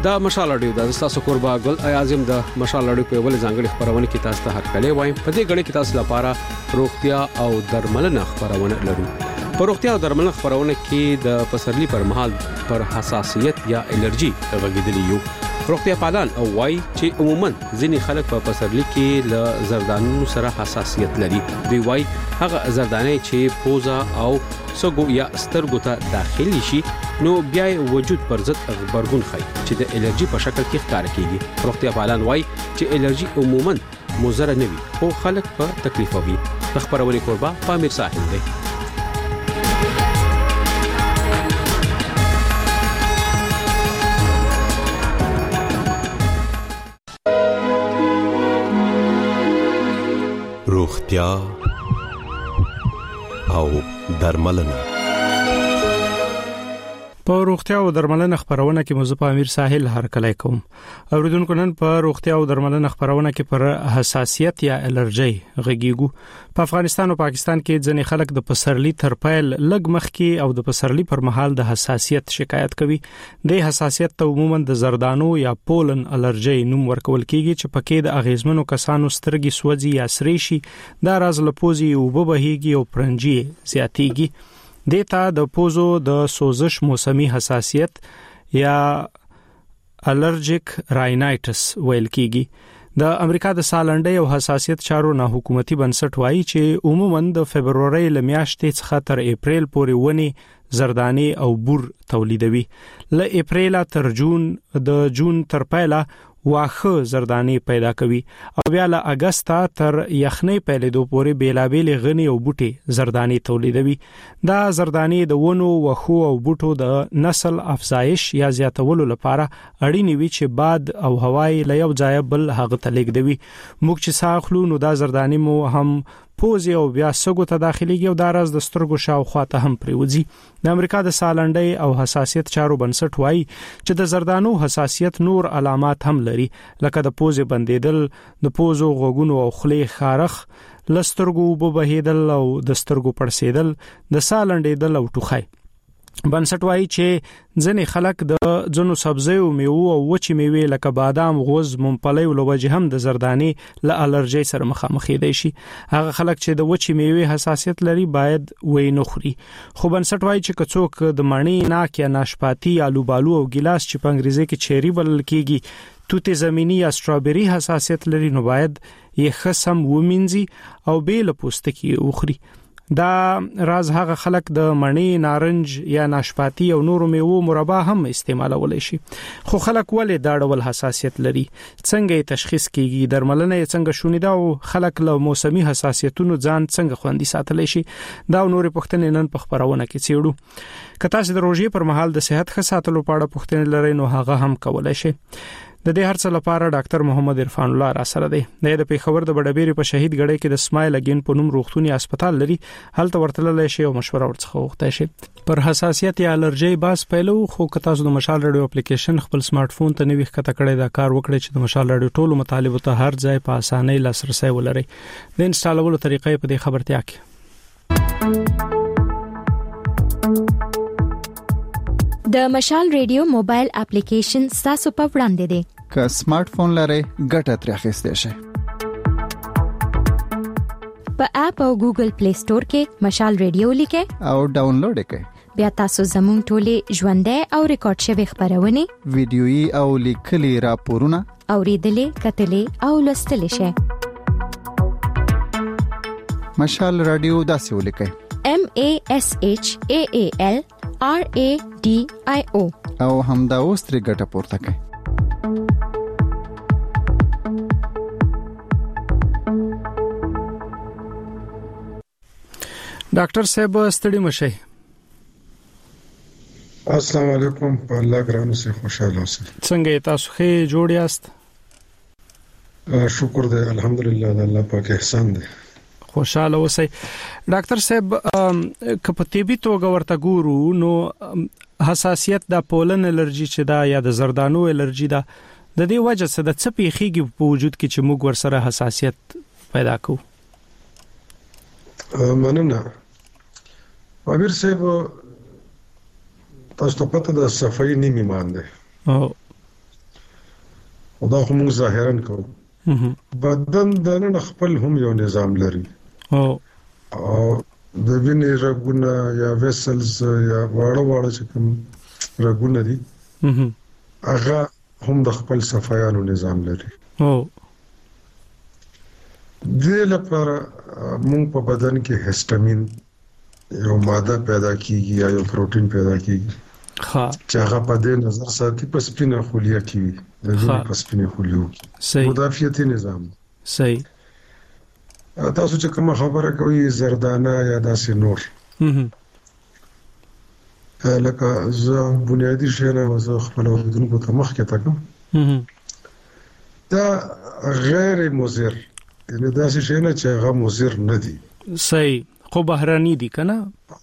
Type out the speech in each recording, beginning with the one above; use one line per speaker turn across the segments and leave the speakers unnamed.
دا مشال اډیو د تاسو قربا ګل اعظم د مشال اډیو په ول ځانګړي خبرونه کې تاسو ته هرکلی وایم. په دې غړي کې تاسو لپاره روغتیا او درملنه خبرونه لرو. په روغتیا او درملنه خبرونه کې د پسرلی پر مهال پر حساسیت یا الرجی غږیدلی یو. روغتیا پالان او وای چې عموما ځینې خلک په پسرلی کې ل زردانو سره حساسیت لري. دی وای هغه زردانه چې پوزا او سګو یا سترګو ته داخلي شي نو بیا وجود پر ضد خبرګون خي چې د الرجی په شکل کې ښکار کیږي. روغتیا پالان وای چې الرجی عموما مضر نه وي او خلک په تکلیف وي. خبرونه قربا پامیر ساحل دی.
روغتیا او درملنه.
په روغتیا او درملنه خبرونه کې مزه امیر ساحل هرکلی کوم. اوریدونکو نن په روغتیا او درملنه خبرونه کې پر حساسیت یا الرجی غږیږو. په افغانستان او پاکستان کې ځینې خلک د پسرلی تر پیل لږ مخکې او د پسرلی پر مهال د حساسیت شکایت کوي. د حساسیت ته عموما د زردانو یا پولن الرجی نوم ورکول کیږي چې پکې د اغیزمنو کسانو سترګې سوځي یا سرې شي. دا راز لپوزي او بهيږي او پرنجي زیاتېږي. دیتا د پوزو د سوزش موسمی حساسیت یا الرجیک راینایټس ویل کیږي. د امریکا د سالنډي او حساسیت چارو نه حکومتي بنسټ وایي چې عموما د فبرवरी لمیاشتې څخه تر اپریل پورې ونی زردانی او بور تولیدوي. ل اپریل تر جون د جون تر پایله واخه زردانی پیدا کوي او بیا له اگست تر یخنۍ پیلېدو پورې بیلابېل غني او بوټي زردانی تولیدوي. دا زردانی د ونو وخو او بوټو د نسل افزایش یا زیاتولو لپاره اړینې وي چې باد او هوای له یو ځای بل هغه ته لیږدوي. موږ چې ساخلو نو دا زردانی مو هم پوزي او بیا سګو ته داخليږي او دا راز د سترګو شاوخوا ته هم پریوځي. د امریکا د سالنډي او حساسیت چارو بنسټ وایي چې د زردانو حساسیت نور علامات هم لري لکه د پوزي بندیدل، د پوزو غوګونو او خلې خارخ، لسترګو وبهیدل او د سترګو پړسیدل، د سالنډیدل او ټوخی. بنسټ وایي چې ځنې خلک د ځنو سبزیو میوه او وچې میوه لکه بادام، غوز، ممپلی او لوجه هم د زردانی له الرجی سره مخامخ دي شي. هغه خلک چې د وچې میوه حساسیت لري باید وې نه خوري. خو بنسټ وایي چې کڅوک د مڼې، ناک یا ناشپاتی، آلو بالو او ګلاس چې په انګریزي کې چيري بلل کیږي، توت زمینی یا سټرابری حساسیت لري نو باید یې خصم ومنځي او بیل پوستکی وخوري. دا راز هغه خلک د مڼې، نارنج یا ناشپاتی او نورو میوو مربا هم استعمالولای شي. خو خلک ولې دا ډول حساسیت لري؟ څنګه تشخیص کیږي؟ درملنه څنګه شونې ده او خلک له موسمي حساسیتونو ځان څنګه خوندي ساتلی شي؟ دا نورې پوښتنې نن په خبرونه کې څېړو. که تاسو د روژې پر مهال د صحت ښه ساتلو په اړه پوښتنې لرئ نو هغه هم کولای شئ. د دې هرڅه لپاره ډاکټر محمد عرفان الله را سره دی. د پیښور د بډبېری په شهید غړي کې د سمایل اگین په نوم روغتونی هسپتال لري. هلته ورتللی شي او مشوره ورڅخه وغوښتای شي. پر حساسیت یا الرجی باس پیلو خو که تاسو د مشال رادیو اپلیکیشن خپل سمارټ فون ته نوی ښکته کړئ دا کار وکړئ چې د مشال رادیو ټولو مطالبو ته هر ځای په اسانۍ لاسرسي ولرئ. د انسټالولو طریقې په دې خبرتیا کې
د مشال ریډیو موبایل اپلیکیشن تاسو په وړاندې دی.
که سمارټ فون لرئ ګټه ترې اخیستئ شئ.
په اپ او ګوګل پلی سٹور کې مشال ریډیو لیکئ
او ډاونلوډ کړئ.
بیا تاسو زموږ ټولې ژوندۍ او ریکارډ شوی خبرونه،
ویډیويي او لیکلي راپورونه
اوریدلې، کتلې او لوستلې شئ.
مشال رادیو داسې ولیکئ: MASHAAL RADIO او همدا اوس ترې ګټه پورته کړئ.
ډاکټر صاحب ستړي مشئ.
السلام علیکم. په الله ګرانو سه خوشاله اوسئ.
څنګه تاسو ښه جوړ یاست؟
شکر دی الحمدلله د الله پاک احسان دی.
خوشاله اوسئ. ډاکټر صاحب که په طبي توګه ورته ګورو نو حساسیت د پولن الرجی چې دا یا د زردانو الرجی دا د دې وجه څه د څه پیخيږي په وجود کې چې موږ ورسره حساسیت پیدا کوو؟
مننه. امیر صاحب تاسو ته پته د صفائی نیمه مان ده. دا هم ظاهرا کوو. بدن د نن خپل هم یو نظام لري او د وینې رګونه یا ویسلز یا واړه چې کوم رګونه دي هغه هم د خپل صفایانو نظام لري. دې لپاره موږ په بدن کې هیسټامین یو ماده پیدا کیږي یا یو پروتین پیدا کیږي چې هغه په دې نظر ساتي په سپینه خلیه کې وي د وینې په سپینه خلیو کې مدافعتي نظام.
صحیح.
تاسو چې کوم خبره کوي زردانه یا داسې نور لکه زه بنیادی شیانه زه خپل اوریدونکو ته مخکې تکم دا غیر مضر یعنی داسې شیانه چې هغه مضر نه دي.
صحیح. خو بهراني دي کنه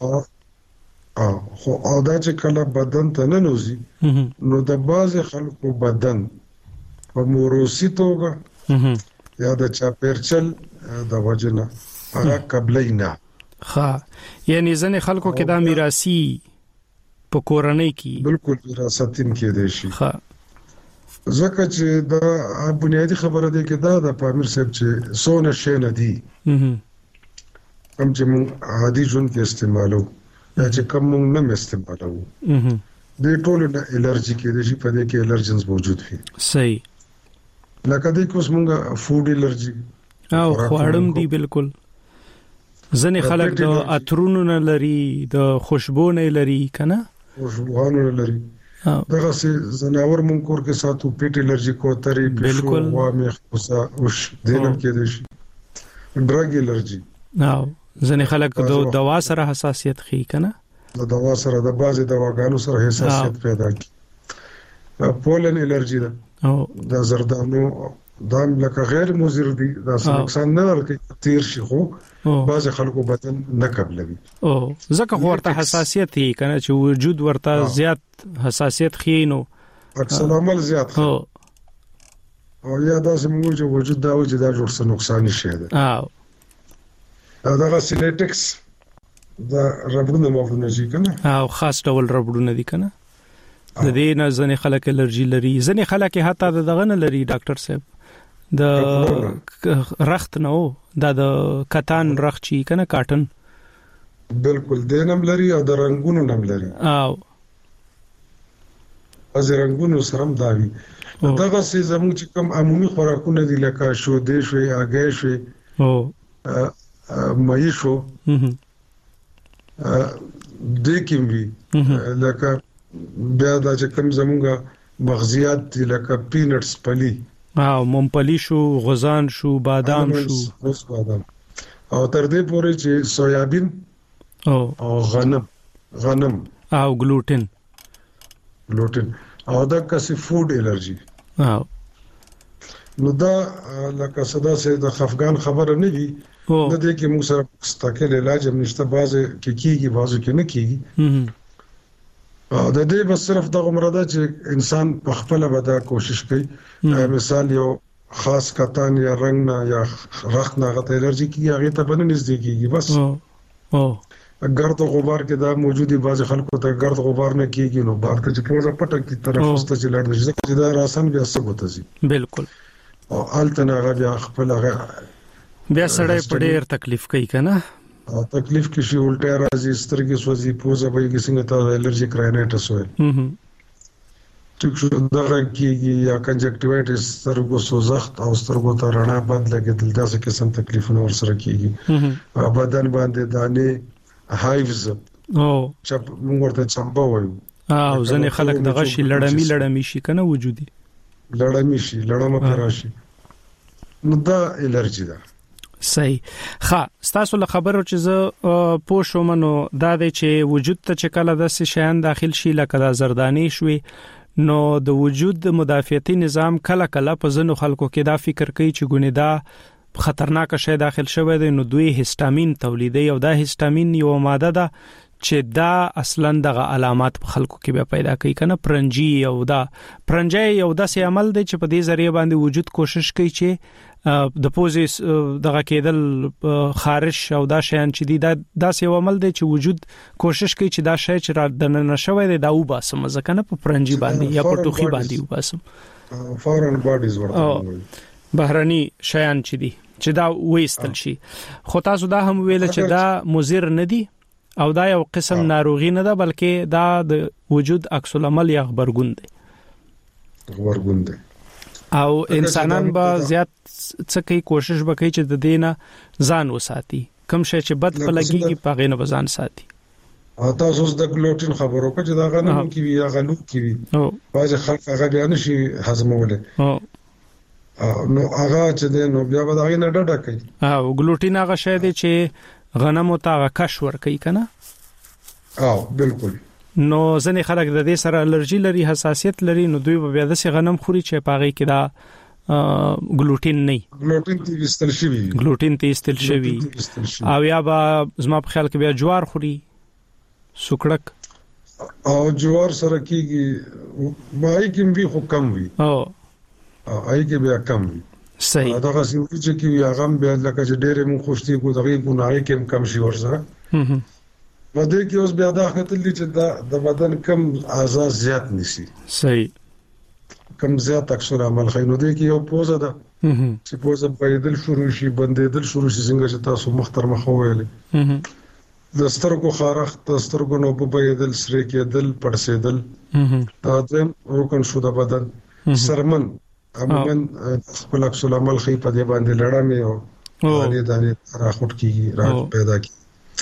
خو او دا چې کله بدن ته نه نوزي نو د باز خلکو بدن په موروثي توګه یا د چاپیرچل د وجنه هغه قبلې نه
یعنی ځنې خلکو کې دا میراثي په کورنۍ کې
بالکل وراثتین کې دي شي. ځکه چې دا بنیادی خبره ده کې دا د پامیر صاحب چې سونه شي نه دي کوم چې موږ عادي ژوند کې استعمالو یا چې کوم موږ نه استعمالو د ټولو نه الرجی کې دي چې په دې کې الرجنز موجود وي.
صحیح.
لکه د کوم موږ فود الرجی
او خواړم دي بالکل. ځنې خلک د عطرونو نه لري د خوشبو نه لري کنه
خوشبوانو نه لري دغه سي زناور مونږ کور کې ساتو پیټ الرجی کوتري پښو وامه خوسا اوش دینم کې دي شي ډرګ الرجی.
ځنې خلک د دوا سره حساسیت خي کنه
د دوا سره د بازي دواګانو سره حساسیت پیدا کی. پولن الرجی ده د زردانو دا لکه غیر مضر دي دا نقصان نه ورکوي تیر شي خو بعض خلکو بدن نه قبلوي
ځکه ورته حساسیت هي کنه چې وجود ورته زیات حساسیت خینو
اکثر عمل زیات او یا دا زموږ چې وجود دا وجود دا جوړ څه نقصان شي ده دا سینټکس دا ربړونه موجود شي کنه
او خاص ډول ربړونه دي کنه د دې نه ځنې خلک الرجی لري ځنې خلک حتی دغه نه لري ډاکټر صاحب د رخت نو د کتان رخت چی کنه کاټن
بالکل دینم لري او د رنگونو نم لري
او
از رنگونو سره داوی دغه سي زموږ چې کوم عمومي خوراکونه دي لکه شو دې شوي اگې شوي او مې شو د کیموي لکه بیا دا چې کوم زموږ مغزيات دي لکه پینټس پلی
او ممپلی شو غزان شو بادام شو
بادام او تر دې پورې چې سویابین او غنم
او ګلوټن
او دا کسي فود الرجی نو دا لکه صدا سه د خفقان خبره نه وي د دې کې موږ سره مستقل علاج هم نشته بعضه کې کیږي بعضه کې نه کیږي د دې بس صرف د عمرده چې انسان په خپل ودا کوشش کوي مثال یو خاص کتان یا رنگ نه یا رخت نه غته الرجی کیږي هغه ته بنه نږدې کیږي بس ګرد او غبار کې دا موجودي بعض خلکو ته ګرد غبار نه کیږي نو بار ته چې پوزه پټه کی طرف واست چې لړ نشي چې دا راسن بیا څه بوته سي
بالکل
او التنا غیا خپل هغه
بیا سړی په ډېر تکلیف کوي کنه
تکلیف کې شي الټا راځي سترګې سوځي پوزه به کې څنګه ته الرجیک راینایټس وایي ټیک شو دا کېږي یا کنجکټیوایټس سترګو سوزخت او سترګو ته رڼا بند لګیدل داسې قسم تکلیفونه ورسره کېږي بدن باندې دانه هایوز چې موږ ورته چمبا وایو
او ځنې خلک دغه شي لړمی شي کنه وجودي
لړمه راشي نو دا الرجی ده.
صحیح. ستاسو له خبرو چې زه پوښوم نو دا د چې وجود ته چې کله د شیان داخل شي لکه د زردانی شوي نو د وجود د مدافعتي نظام کله په ځینو خلکو کې دا فکر کوي چې ګونې دا خطرناک شی داخل شوی دی نو دوی هیسټامین تولیدي او دا هیسټامین یو ماده ده چې دا اصلا دغه علامات په خلکو کې به پیدا کوي کنه پرنجي او دا پرنجي یو داسې عمل دی چې په دې ذریعہ باندې وجود کوشش کوي چې د پوزیس دغه کېدل خارج او دا شیان چې دی دا داسې عمل دی چې وجود کوشش کوي چې دا شی چې را دننه شوی دی دا وباسم ځکه نه په پرنجي باندې یا په ټوخي باندې وباسم
فورن باډیز ورته
بهرني شیان چې دا وېستل شي. خو تاسو دا هم ویل چې دا مضر نه دي او دا یو قسم ناروغي نه ده بلکې دا د وجود عکس العمل یا خبرګون دی او انسانان به زیات څه کوي کوشش وکړي چې د دینه ځان وساتي کوم شي چې بد په لګيږي په غینه بزان ساتي.
تاسو د ګلوټین خبرو کې چې دا غنم کې وی یا غلو کې وی باز خلک هغه بیان شي هضموله نو هغه چې نو بیا به دا نه ډډه کوي.
ګلوټین هغه شی دی چې غنم او تا کش ور کوي کنه.
بالکل.
نو ځنې خلک د دې سره الرجی لري حساسیت لري نو دوی به بیا د غنم خوري چې پاغي کې دا ګلوټین نه ګلوټین ته استل شوی او یا با زما په خیال کې بیا جوار خوري سوکړک
او جوار سره کېږي وای کې به خو کم وي آی کې بیا کم وي.
صحیح.
دا غسی چې کې هغه بیا لکه چې ډېرې مون خوشتي کو دغه ګناي کې کم شي ورسره وده کې اوس بیا دا خطر چې د بدن کم اعضاء زیات نشي.
صحیح.
کم زیات اکثر عمل خینو دي کې یو پوزه ده چې پوزه بایدل شروع شي بندیدل شروع شي څنګه چې تاسو مخترمه خوویل د سترګو خارخ د سترګو نو په بایدل سره کېدل پړسېدل دا دیم روکن شو د بدن سرمن عموما خپل عکس العمل خې په دې باندې لړامې او دانې راخوټ کیږي پیدا کی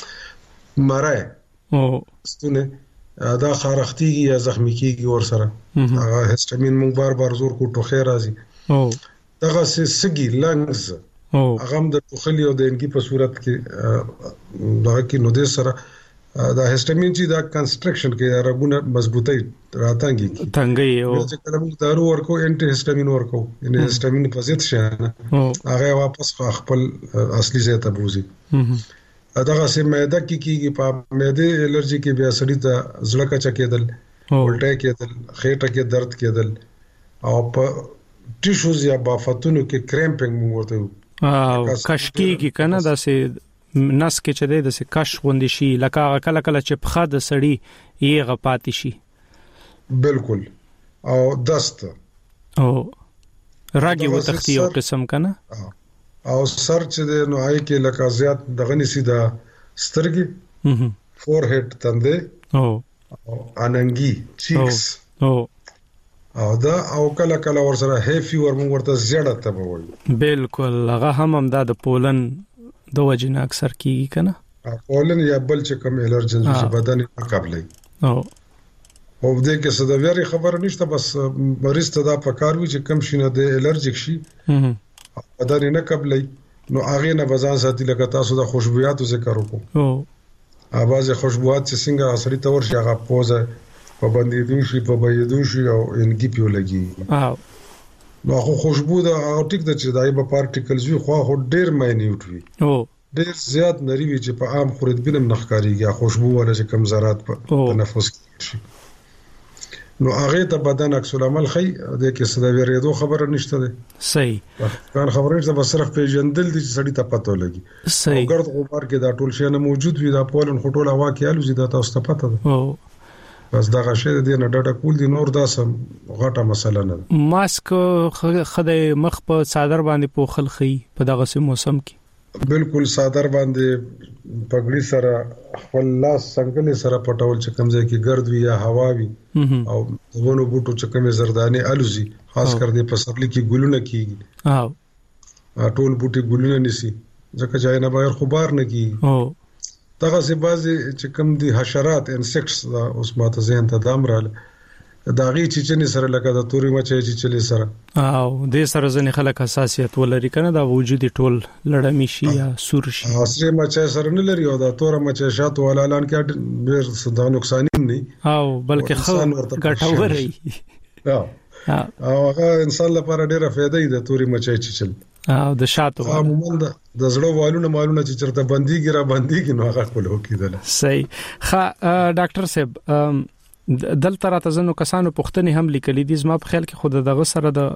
مرای ستونه دا خارختيږي یا زخمی کیږي ور سره هغه هیستامین مونږ بار زور کو ټوخه راځي دغه سګي لنګز هغه د ټوخلي او د انګي په صورت کې دغه کې نو د سره دا هیستامین چې دا کنسترکشن کې رګونه مضبوطی راتانګي تنګي او چې کله موږ دارو ورکو انټي هیستامین ورکو ان هیستامین په ضد شانه هغه واپس خپل اصلي ځای ته بوزي. دغه سه معده کیږي په معده الرجی کې بیا سړی ته زړه کچا کېدل الټه کېدل خېټه کې درد کېدل او په ټیشوز یا بافتونو کې کرامپینګ ورته
کش کیږي کنه دا سه نس کې چې د سه کش غوندي شي لکه کله کله چې په خاطر سړی یې غپاتې شي.
بالکل. او دست
او راګي وتختی او قسم کنه
او سر چې نو آی کې لکه زیات دغه نسی دا سترګي فور هډ تندې او اننګي چیکس او دا او کله کله ور سره هیفي ور مونږ ورته زیړه ته وایي.
بالکل هغه هم دا د پولن د وجنه اکثر کیږي کنه
پولن یا بل چې کوم الرجن چې بدن نه قبلې او دې کې څه د ویری خبر نشته بس مریض ته دا پکار وي چې کم شینه د الرجیک شي بدن نه قبلې نو هغه نه بزان ساتي لکه تاسو د خوشبوياتو ذکر وکړو اواز خوشبوات چې څنګه اثرې تور شي هغه پوزه په باندې دوشي په بيدو شي او انګي پیو لګي نو خو خوشبو دا او ټیک د چې دای په پارټیکلز وي خو ډېر ماینیوټ وي ډېر زیات نری وي چې په عام خوردبینم نخکاریږي خوشبو ولا چې کم ذرات په تنفس شي نو هغه ته بدن عکس العمل خي د کې صدا ویریدو خبره نشته ده.
صحیح.
کار خبره نشته بس صرف پیژندل دي چې سړی ته پته لګي.
صحیح.
ګرد غبار کې دا ټول شی نه موجود وي دا پولن خټول هوا کې الوزي دا تاسو ته پته ده. بس دا غشې د نه ډډه کول دي نور دا سم غټه مسله نه.
ماسک خدای مخ په صادر باندې پوخل خي په دغه موسم کې
بالکل صادر باندې پګړی سره خپل لاس څنګه سره پټول چې کمزې کې ګرد وي یا هوا وي او ونو بوټو چې کمې زردانه الوزي خاص کر دې په سرلی کې ګلونه کیږي ټول بوټي ګلونه نسی ځکه چې نه بغیر خبر نه کیږي دغه سي بازي چې کم دي حشرات انسیکټس اوس ماته ذهن ته دامراله داغي چې سره لکه د توري مچې چې چلی سره
او د سره ځنې خلک حساسیت ولري کنه دا وجود ټول لړمی شي یا سور شي
اصلي مچې سره نه لري او دا تور مچې شاته ولا اعلان کې ډېر صدا نقصان نه
او بلکې ګټوري
او هغه انسان لپاره ډېره فائدې ده توري مچې چې چل
او د شاتو
عموما د زړه والونه مالونه چې چرته بنديږي را بنديږي نو هغه خپل وکیدل.
صحیح. ډاکټر صاحب دلته راته زنو کسانو پوښتنې هم لیکلې دي زما په خیال کې خود دغه سره د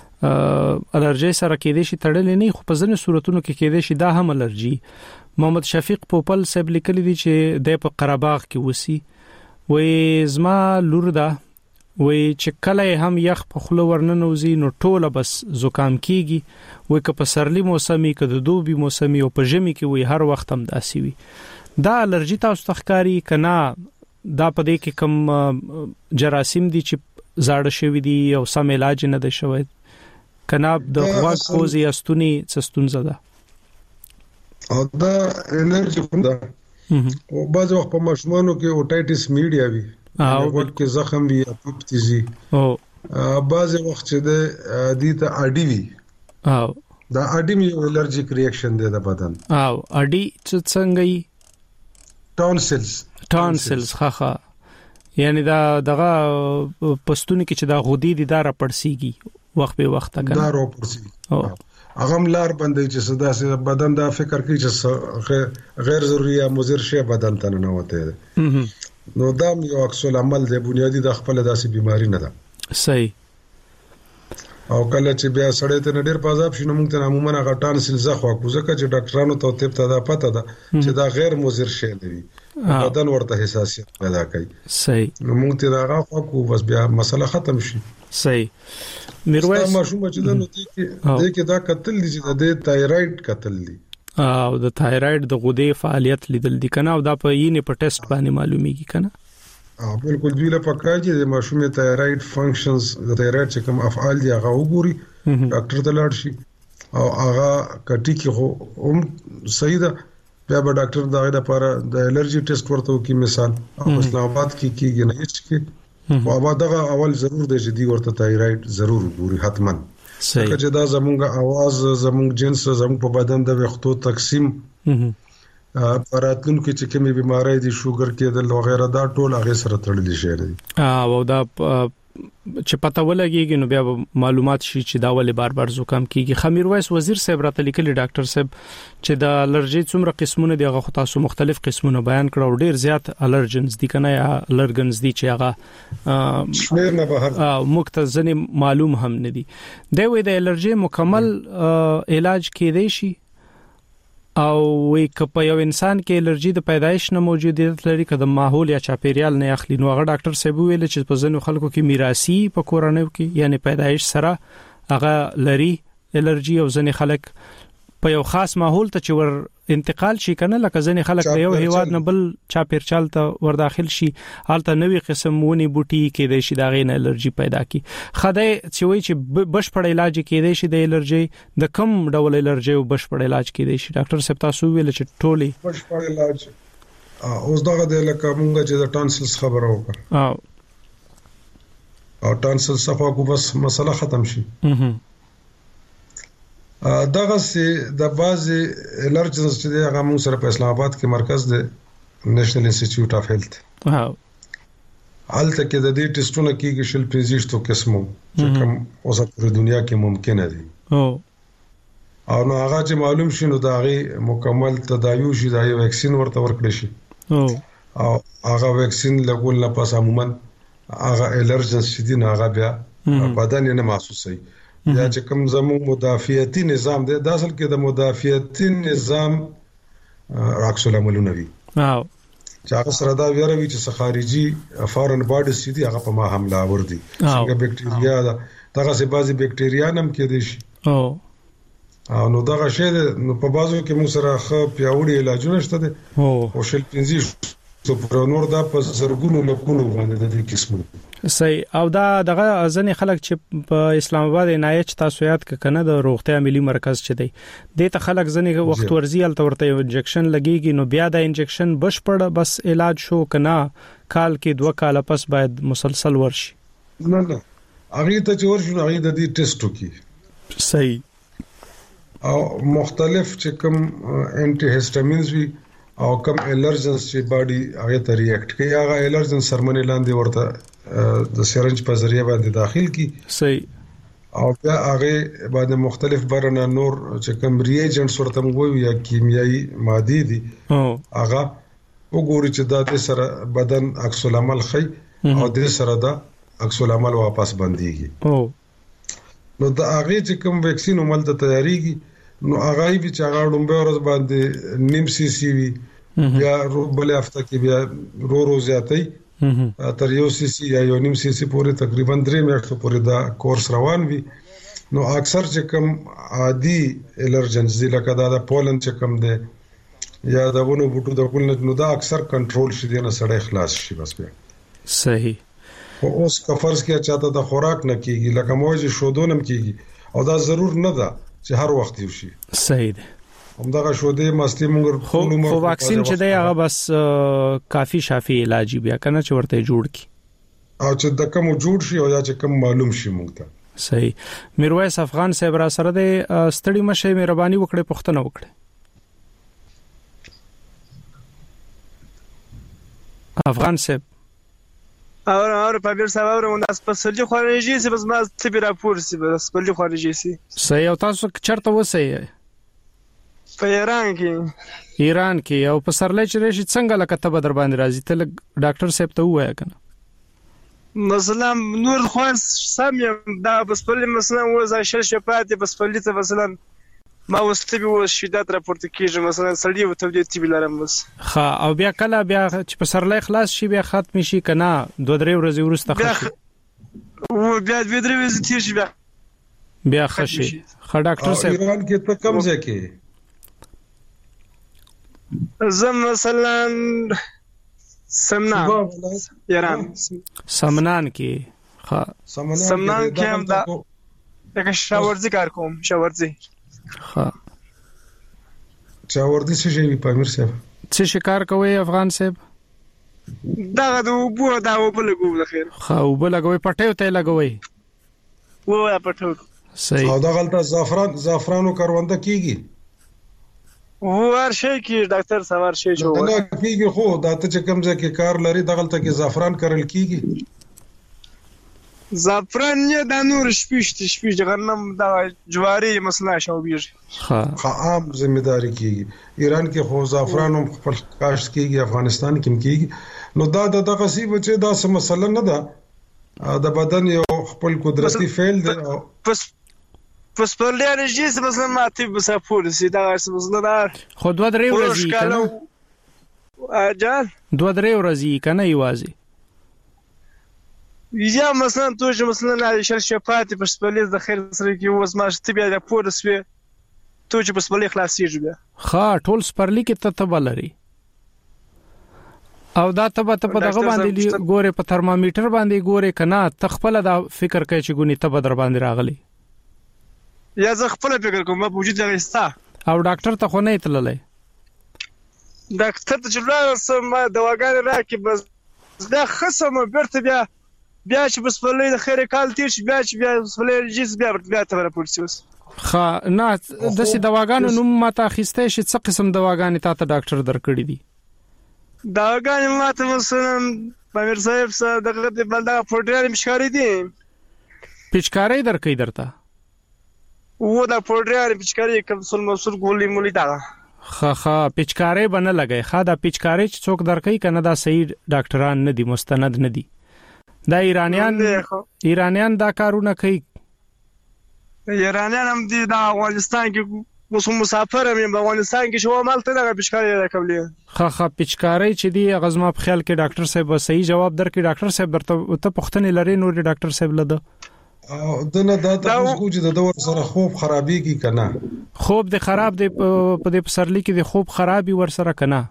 الرجی سره کېدې شي تړلې نه خو په ځینو صورتونو کې کېدې شي دا هم الرجی. محمد شفیق پوپل صاحب لیکلې دي چې د په قرهباغ کې وسی وې زما لور دا وای چې کله هم یخ په خلو ورننوزي نو ټوله بس زکام کیږي وای که په سرلی موسمي که د دوبي موسمي او په ژمي کې وای هر وخت هم داسي وي دا الرجی تاسو تخکاری کنا دا په دې کې کم جراثیم دي چې زاړه شوی دي او سم علاج نه دی شوی کنا د غوږ کوزي استونی څستونزه ده
او دا الرجی ده او بعض وخت په ماشومانو کې اوټایټس میډیا وي او ورکه زخم وي اپتیزي او بعض وخت چې د دې ته اډي وي او دا اډي می الرجیک ریاکشن دی د بدن
او اډي څنګه یي ټانسلز خخه یعنی دا دغه پښتون کې چې دا غدي دي دا را پړسيږي وخت به وخت کنه
دا را پړسيږي او هغه لار بندي چې صدا سي بدن دا فکر کوي چې غیر ضروري یا مضر شی بدن ته نه وته نو دا یو عکس العمل دی بنیادی د خپل داسې بیماری نه ده
صحیح
او کله چې بیا سړی ته ډېر پازاب شي نو موږ ته عموما هغه ټانسل زخوا کو ځکه چې ډاکټرانو ته طب ته دا پته ده چې دا غیر مضر شی دی بدن ورته حساسیت پیدا کوي
صحیح
نو موږ ته هغه کو بس بیا مسله ختم شي
صحیح میرویس
ماشوم چې د نو کې دا قتل دي چې د تایرايډ قتل دي
او د تایرايډ د غدې فعالیت لیدل دي کنه او دا په یینه په ټیسټ باندې معلومیږي کنه
بالکل دی له پکای چې د ماشومې تایرايډ فنکشنز د تایرايډ چې کوم افعال دي هغه وګوري ډاکټر ته لاړ شي او هغه کټی کې هم صحیح ده بیا به ډاکټر دغه لپاره د الرجی ټیسټ ورته کوي مثال او اسلام آباد کې کېږي نه هیڅ کې او هغه دغه اول ضرور دی چې دی ورته تایرايډ ضرور ګوري حتماً چې دا زمونږ आवाज زمونږ جنس زمونږ په بدن د وختو تقسیم پراتلون کې چې کومې بیماری دي شوګر کېدل وغیرہ دا ټول هغه سره تړلي شي
او دا چې پته ولګيږي نو بیا معلومات شي چې دا ولې بار بار زکام کیږي خمیرویس وزیر صاحب راته لیکلي ډاکټر صاحب چې د الرجی څومره قسمونه دي هغه تاسو مختلف قسمونه بیان کړو ډیر زیات الرجنز دي کنه یا الرجنز دي چې هغه
شمیر نه بهر
مختزن معلوم هم نه دي د وې د الرجی مکمل علاج کېدای شي او وی کپ یو انسان کې الرجی د پیدایش نه موجودیت لري کده ماحول یا چاپیریال نه اخلي نو هغه ډاکټر صاحب ویل چې په ځینو خلکو کې میراثي په کورنۍ کې یعنی پیدایش سره هغه لري الرجی او ځینې خلک په یو خاص ماحول ته چې ور انتقال شي کنه لکه ځینې خلک د یو هیواد نه بل چاپیرچال ته ور داخل شي حالت نوې قسم ونی بوټي کې د شي داغې نه الرجی پیدا کی خدای چې وی چې بشپړ علاج کې دی شي د الرجی د کم ډول الرجی او بشپړ علاج کې دی شي ډاکټر صاحب تاسو ویل چې ټولي
بشپړ علاج اوس دغه د لکه مونږ چې د ټانسلز خبره وکړه او ټانسل صفه کو بس مسله ختم شي دغه سي د بازي الرجنز چې هغه موږ سره په اسلام آباد کې مرکز دی نېشنل انسټیټیوټ اف هیلث حالت کې د دې ټیسټونو کېږي شل 25 قسمو چې کوم اوسه په دنیا کې ممکن دي او نو هغه چې معلوم شي نو دا غي مکمل تداوی شي دا یو ویکسین ورته ورکړي شي او هغه ویکسین لګول نه پس عموما هغه الرجنز چې دي نه هغه بیا بدن نه محسوسي یا چې کوم زموږ مدافعتي نظام دی د اصل کې د مدافعتي نظام عکس العملونه وي چې هغه سره دا ویروي چې خارجي فارن باډیز چې دي هغه په ما حمله ور دي څنګه بکټریا دغه سي بازي بکټریا نم کې دي شي او نو دغه شی نو په بازو کې موږ سره خو پیاوړي علاجونه شته دي او شل 15 تو پر نور دا په زرګونو لکونو باندې د دې قسمه
صحیح او دا دغه ځنې خلک چې په اسلام آباد عنایت تاسو یاد کنه د روغتیا ملي مرکز چي دی د ته خلک ځنې وخت ورزي ال تورته انجکشن لګيږي نو بیا د انجکشن بشپړ بس علاج شو کنه کال کې 2 کال پس باید مسلسل ورشي
نه هغه ته چې ورشي هغه د دې ټیسټو کې
صحیح
او مختلف چې کوم انټي هیسټامینز وی او کوم الرجنز چې باډي هغه ته ریاکټ کوي هغه الرجن سرمنې لاندې ورته د سرنج په ذریعہ باندې داخل کی
صحیح
او بیا هغه باندې مختلف برنه نور چې کوم ریجنټس ورته موږ یا کیمیاوي ماده دي هغه وګوري چې د سره بدن عکس العمل خي او د سره د عکس العمل واپس بنديږي نو د هغه چې کوم ویکسین عمل ته تیاریږي نو هغه به چې هغه ډومبه ورځ باندې نیم سی سی وی یا بلې هفته کې بیا رو زیاتې تر یو سی سی یا یو نیم سی سی پورې تقریبا 3 میاشتو پورې دا کورس روان وي. نو اکثر چې کوم عادي الرجنز دي لکه دا د پولن چې کوم دی یا د ونو بوټو د ګل نو دا اکثر کنټرول شي نه سړی خلاص شي بس بیا
صحیح.
او اوس کفرز کې چاته د خوراک نه کیږي لکه موجه شودونم کیږي او دا ضرور نه ده چې هر وخت یو شي.
صحیح ده.
همدغه شودې مستي مونږ
خو واکسین چې دی هغه بس کافي شافي علاج بیا کنه چې ورته جوړ کی
او چې د کوم جوړ شي او یا چې کوم معلوم شي مونږ ته.
صحیح. میرویس افغان صاحب را سره د ستړي مشه مهرباني وکړي پښتنه وکړي. افغان صاحب
اور پابیر صاحب ورونه سپیشلی خارجي سي بس ما تبي راپور سي بس سپیشلی خارجي سي.
صحیح. او تاسو چرته وسه
په ایران
کې او په سرلې چې راشي څنګه لکه ته در باندې راځي ته ډاکټر صاحب ته وایا کنه
مثلا نور خاص سم دا بس په مثلا وځه شل شپات بس په لته مثلا ما واستبي و شدت راپورته کیږي مثلا سړی و تبدیل تی بلارم بس
ها او بیا کله بیا چې په سرلې خلاص شي بیا ختم شي کنه 2-3 ورځې ورسته خشي
و بیا 2-3 ورځې تیر شي
بیا خشي. خا ډاکټر صاحب
ایران کې ته کم ځای کې
زم مثلا سمنان ایران
سمنان کې ها
سمنان کې هم دا لکه شاورزي کار کوم شاورزي
ها
شاورزي څه شي په امیر صاحب
څه شکار کوي افغان صاحب
دا وبله ګو د خیر
ها وبله ګوي پټیو ته لګوي
و پټو.
صحیح.
او دا غلطه زعفرانو کرونده کیږي
هر شي کې ډاکټر سوار شي جو
دا کیږي خو دا ته چې کوم ځکه کار لري د غلطه کې زعفران کرل کیږي
زعفران نه د نور شپږ غنم د جواری مسله شوبېږي
ها عام ځمېداري کیږي. ایران کې خو زعفران هم خپل کاشت کیږي افغانستان کې هم کیږي. نو دا دغه سی بچي دا څه مسله نه ده د بدن یو خپل قدرتي فعل دی
پس پر لري چې مثلا ماته بسافور سي دا مثلا دا
خو 2-3 ورځې کنه
اجل
2-3 ورځې کنه یوازې
یا مثلا تو چې مثلا شل شپات په سپلیز د خیر سره کې وس ما شته بیا د پور سوي تو چې په سپلی خلاصيږي بیا
ها ټول سپرلی کې ته لري او دا ته دغه باندې ګوره په ترمامیټر باندې ګوره کنه تخپل دا فکر کوي چې ګونی ته در باندې راغلی
یا زه خپل فکر کوم په وجود غستا
او ډاکټر ته خو نه تللی
ډاکټر ته چې سم دواګان راکې بس دا خصم برته بیا چې بس په لید خیر کال تیر شي بیا چې په لید جس بیا ته راپورسیوس
خا نه د سې دواګانو نوم ماته اخیسته شي څه قسم دواګان ته ډاکټر درکړي دي
دواګان ماته مثلا پامیر صاحب سره دغه د بلدا پروډرام مشکاري دي
پچکاري درکې درته
و دا پروډرام پچکاري کوم سل مسول ګولې مولې دا
خا پچکاري بنه لګي خا دا پچکاري چې څوک درکې کنه دا صحیح ډاکټران نه دي مستند نه دي دا ایرانیان دا کارونه کوي
ایرانیان هم دي دا افغانستان کې اوس مسافر هم په افغانستان کې شو مالته دا پچکاري راکولې
خا پچکاري چې دی غزما په خیال کې ډاکټر صاحب صحیح جواب درکې ډاکټر صاحب درته پښتنې لري نور ډاکټر صاحب لده
دنه دا تاسو کو چې د دور سره خوب خرابېږي کنه
خوب د خراب دی په دې پسرلی کې د خوب خرابي ور سره کنه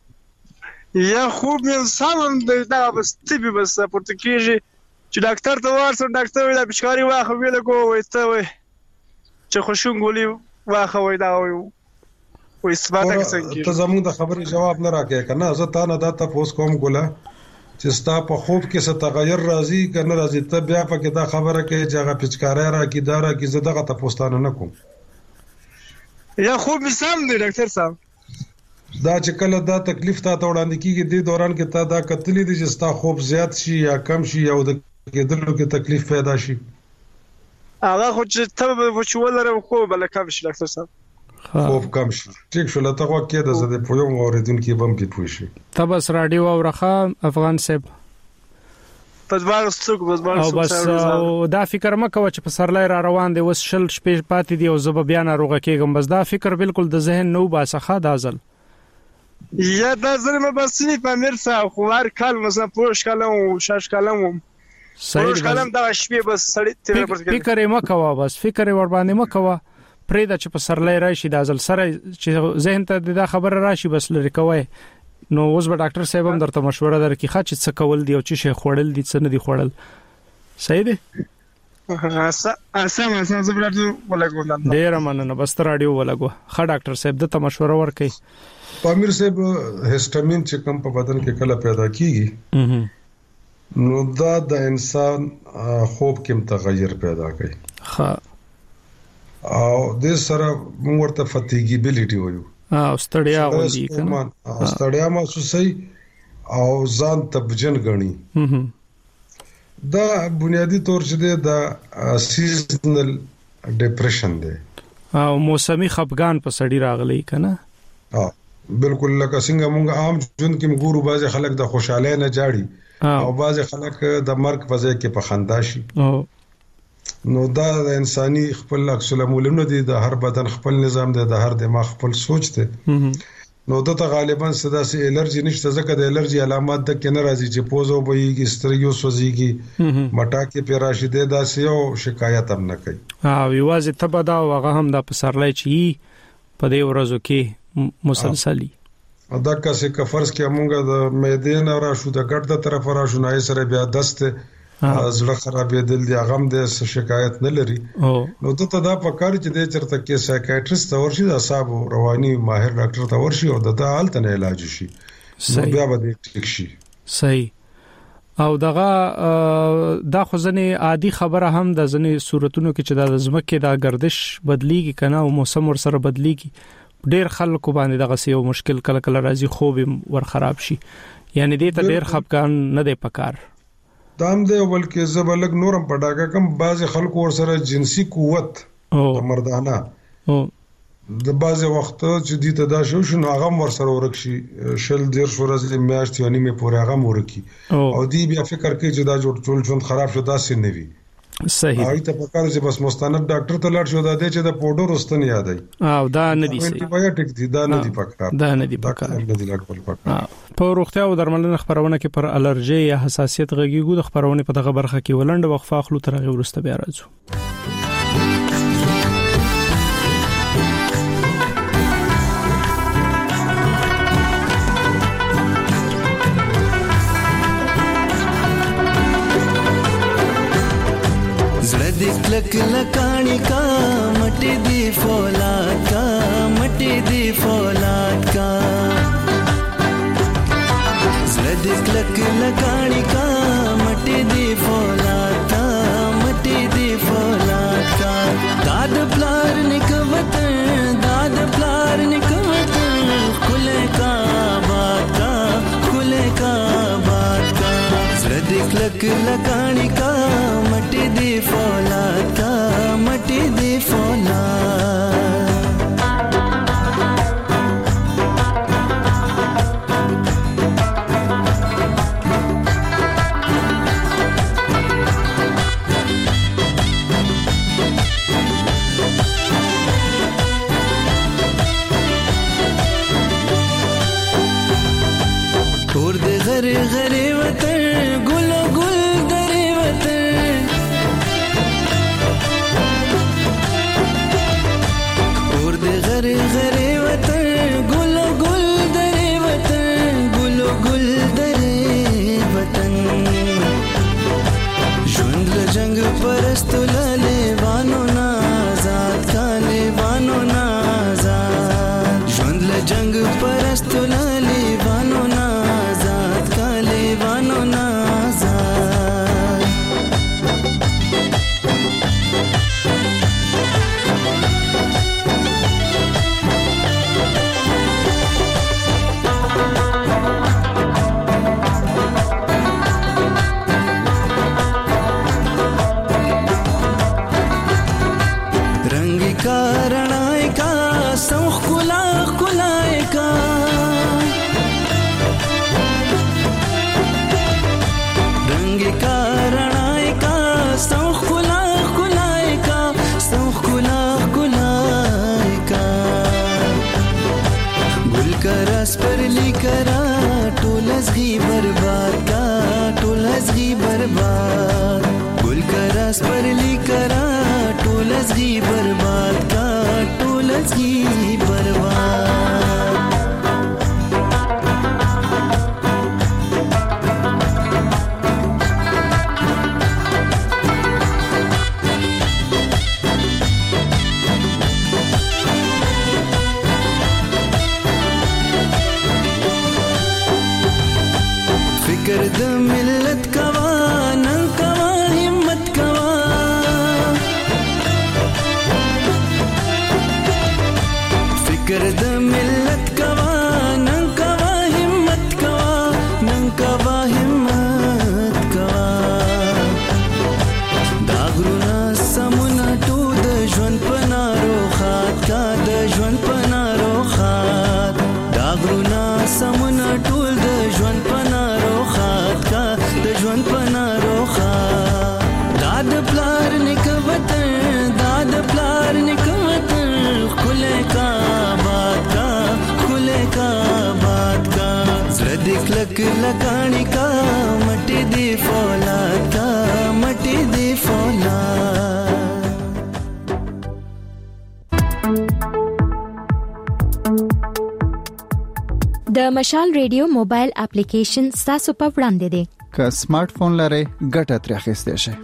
یا خوب مې سم دا بس تبي بس پورته کېږي چې ډاکټر ته ورسره ډاکټر ویل پښکاري واخه ویل کوی ته وي چې خوشونګولي واخه وای دا وي سپاته څنګه
ته زموږ د خبرې جواب نه راکې کنه زه تا نه دا تاسو کوم ګوله چې ستا په خوب کې څه تغیر راځي کنه راځي ته بیا پکې دا خبره کوي چې هغه پچکاري راکې دارا کې زه دغه تاسو نه کوم
یا خوب مې سم دی ډاکټر صاحب
دا چې کله دا تکلیف تا ته وړاندې کیږي د دوران کې تا دا کتلې دي چې ستا خوب زیات شي یا کم شي یا د کېدلو کې تکلیف پیدا شي
هغه خو چې ته وچول لرم خوب بل کم شي ډاکټر صاحب
خوب کم شي ټیک شو لته خو کې د زده په یو اوریدونکو بم کې پوي شي
ته بس رادیو او رخه افغان صاحب او بس دا فکر مکه چې په سرلای را روان دی وس شل شپې پاتې دی او زب بیا ناروغه کېږم بس دا فکر بالکل د ذهن نو باسخه دازل
یا دا ظلم بسنی په مرسا خو هر کال مثلا پوش کالم او شش کالم پوش کالم دا شپې بس سړی تیر پرځ
فکر یې مکوا بس فکر ور باندې مکوا پرې د چې په سرلې راشي د ازل سره چې ذهن ته دا خبره راشي بس لري کوي نو اوس به ډاکټر صاحب هم درته مشوره درکې خاص څه کول دی او چې شي خوړل دي څه نه دي خوړل صحیح دی
اساسا زبرته ولګو
ډیر مننه بس رادیو ولګو ښه ډاکټر صاحب ته مشوره ورکړي
پامیر صاحب هیسټامین چې کم په بدن کې کله پیدا کیږي نو دا د انسان خوب کې تغیر پیدا کوي
ها
او د سره موږ ورته فټیګیبিলিټي وایو
ستړیا غوندي کنه
ستړیا محسوسي او ځان تبجن غني دا بنیادی طور چې دا سیزنل ډیپریشن دی
او موسمي خفګان په سړی راغلی کنه
بالکل لکه څنګه موږ عام جون کې مګورو باز خلک د خوشاله نه جاړي او باز خلک د مرګ په ځای کې په خندا شي نو دا د انساني خپل عکس العملونه دي د هر بدن خپل نظام دی د هر دماغ خپل سوچ دی نو دته غالبا سداسي الرجی نشته ځکه د الرجی علامات د کنه راځي چې پوزو بويږي سترګو سوځيږي مټا کې پیراشي د داسې او شکایت هم نه کوي
ویوازه تبدا وغه هم د پسرلای چی په دې ورځو کې مسلسلی
ادا کا څه کفرس کې موږ د معدې نه راشو د ګټ د طرف راشو نه سره بیا دسته زړه خرابې دل دی غم د شکایت نه لري نو ته دا پکار چې د چرته کې سایکیاټریست ورشي د اعصاب رواني ماهر ډاکټر ته ورشي او د حالت نه علاج شي بیا به ټیک شي
صحیح او دغه دا خو ځنې عادي خبره هم د ځنې صورتونو کې چې د زمکه د گردش بدلیږي کنه او موسم ور سره بدلیږي ډېر خلکو باندې دغه یو مشکل کله کله راځي خوب ور خراب شي یعنی دې ته ډېر خپګان نه دی پکار
دام دی بلکې زبلګ نورم پډاګه کم باز خلکو ور سره جنسي قوت مردانه د باز وخت چې دې ته دا شنو هغه ور سره ورکشي شل ډیر شورز میاشت یعنی مې پورې هغه ورکی او دې بیا فکر کوي چې دا جوړ ټول خراب شو داسې نه وي
صحیح
هغه ته پکاره چې بس مستند ډاکټر ته لاړ شو دا چې د پودر واستن یادای
او دا نه دي صحیح
انټیبایوټیک دي دا نه دي پکاره
دا نه دي پکاره
نه دي لاګول پکاره
په روغتیا او درملنه خبرونه کې پر الرجی یا حساسیت غږیږي د خبرونه په دغه برخه کې ولند وقفه اخلو تر غو ورسته بیا راځو
لک لکانی کا مٹی دی فولاد کا مٹی دی فولاد کا زلد لک لکانی کا مٹی دی فولاد کا مٹی دی فولاد کا داد پلار نکوتن داد پلار نکوتن کھلے کا بات کا کھلے کا بات کا زلد لک لکانی کا مٹی دی فولاد کا مٹی دی فولاد اور دے غر غر وطن گل و گل در وطن اور دے غر غر وطن گل و گل در وطن گل و گل در وطن ژوند له جنگ پرستو لاله وانو نازاد کاله وانو نازاد ژوند له جنگ پرستو لاله وانو نازاد کاله وانو نازاد रंग का रणाय का सौख कुला कुलाय का کرا ټول ازغي برباد کا ټول ازغي برباد ګل کرا سپرلی کرا ټول ازغي برباد کا ټول ازغي برباد فکر د ملت کوا نن کوا همت کوا فکر د ملت کوا نن کوا همت کوا نن کوا همت کوا دا غرونا سمونه ټو د ژوند پنارو خات کا د ژوند پنارو خات دا غرونا سمونه ټول د ژوند پنارو خات کا د ژوند پنارو خات دا د پلار نیک وطن دا د پلار نیک وطن خله کا بات کا خله کا بات کا زړه د کلک لکانی کا مټي دی فولاد کا مټي دی فولاد
د مشال ریډیو موبایل اپلیکیشن تاسو په وړاندې دی
که سمارټ فون لرئ ګټه ترې اخیستئ شئ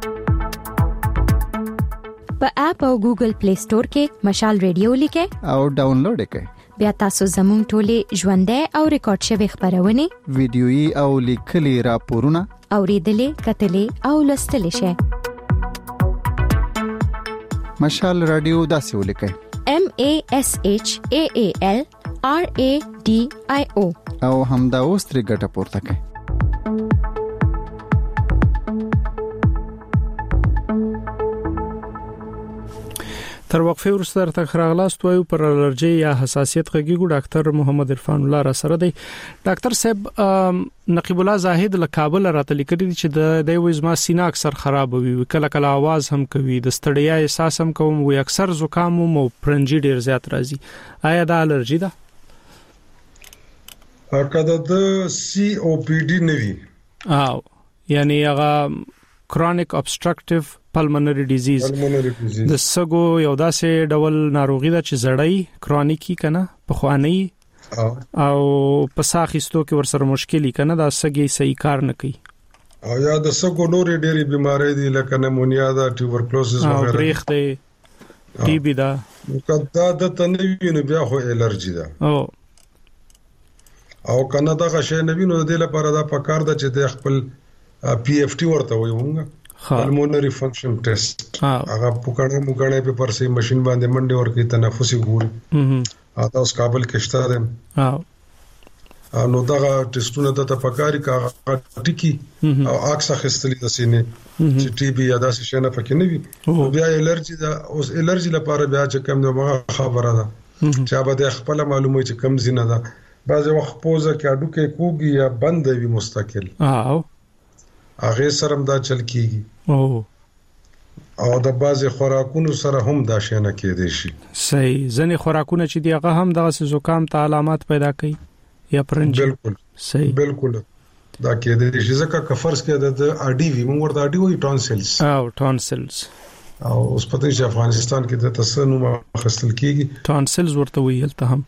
په اپ او ګوګل پلی سٹور کې مشال ریډیو لیکئ
او ډاونلوډ کړئ
بیا تاسو زموږ ټولې ژوندۍ او ریکارډ شوی خبرونه
ویډیويي او لیکلي راپورونه
اوریدلې کتلې او لوستلې شئ
مشال رادیو داسې ولیکئ
MASHAALRADIO
او همدا اوس ترې ګټه پورته کړئ
تر وقفه وروسته تر خراغلاست وایو پر الرجی یا حساسیت غږیږو ډاکټر محمد عرفان الله را سره دی ډاکټر صاحب نقیب الله زاهد له کابل راته لیکلي چې د وزما سینه اکثر خراب وي کله کله आवाज هم کوي د ستړیا احساس هم کوم وي اکثر زکام او پرنجي ډیر زیات راځي آیا دا الرجی ده
کله د سی او پی ډی نوي
او یعنی هغه chronic obstructive pulmonary disease د سګو یو داسې ډول ناروغي ده چې زړی کرونیکی کنه په خوانی او په ساخستو کې ورسره مشکلي کنه دا سګي صحیح کار نه کوي
او یا د سګو نورې ډېری بيمارۍ دي لکه نمونیا دا ټیوبرکلوزس وغیرہ
او ریخ دی ټي بي دا
کدا د تنوین بیا خو الرجی ده او کنه دا غشې نوینو د لپاره دا پکار ده چې د خپل پی اف ټی ورته وایو پلمونری فنکشن ټیسټ هغه پوکړه موګړې په پرسي ماشين باندې منډه ورکې تنفسي ګوري دا اوس کابل کې شته ده نو دا ټیسټونه ته پکاري کا ټکی او اکثر خستلې د سینې چې ټي بي یا داسې شنه پکې نه وي بیا الرجی دا اوس الرجی لپاره بیا چې کم نو خبره ده چې به خپل معلومه چې کم زینه ده بعض وخت پوزه کې اډو کې کوګي یا بند وي مستقل هغه سره دا چل کیږي او د بعض خوراکونو سره هم دا شنه کېدې شي
صحیح ځنې خوراکونه چې دی هغه هم دغه زکام ته علامات پیدا کوي یا پرنج
بالکل
صحیح
بالکل دا کېدې شي ځکه کفرس کې د اډي وی موږ ورته اډي وی ټونسلز او اوس پته چې افغانستان کې د تسنو مخستل کیږي
ټونسلز ورته ویل ته هم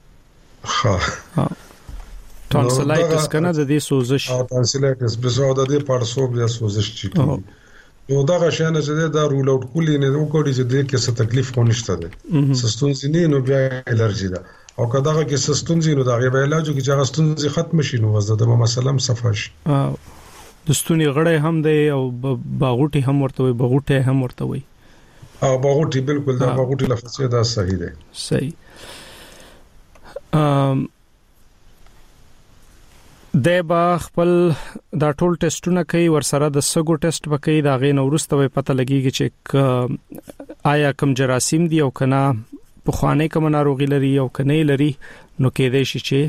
ټونسلایټس کنه د دې سوزش
ټونسلایټس بزو د دې پارسو بیا سوزش چي نو دا غشانه چې دا رول اوټ کولې نه وکړي چې دې کې څه تکلیف خو نشته ده سستونځ نه نو بیا الرجی ده او کدا کې سستونځ نو دا غي علاج کې چې سستونځ ختم شي نو وزده د مسلم صفاش
د ستوني غړې هم دی او باغوټي هم ورته وي باغوټه هم ورته وي
او باغوټي بالکل دا باغوټي لفظ دا صحیح ده
صحیح د با خپل دا ټول ټیسټونه کوي ورسره د سګو ټیسټ وکړي دا غي نورسته به پته لګيږي چې آیا کم جراثیم دي او کنه په خوانه کوم ناروغي لري او کنه لري نو کېدې شي چې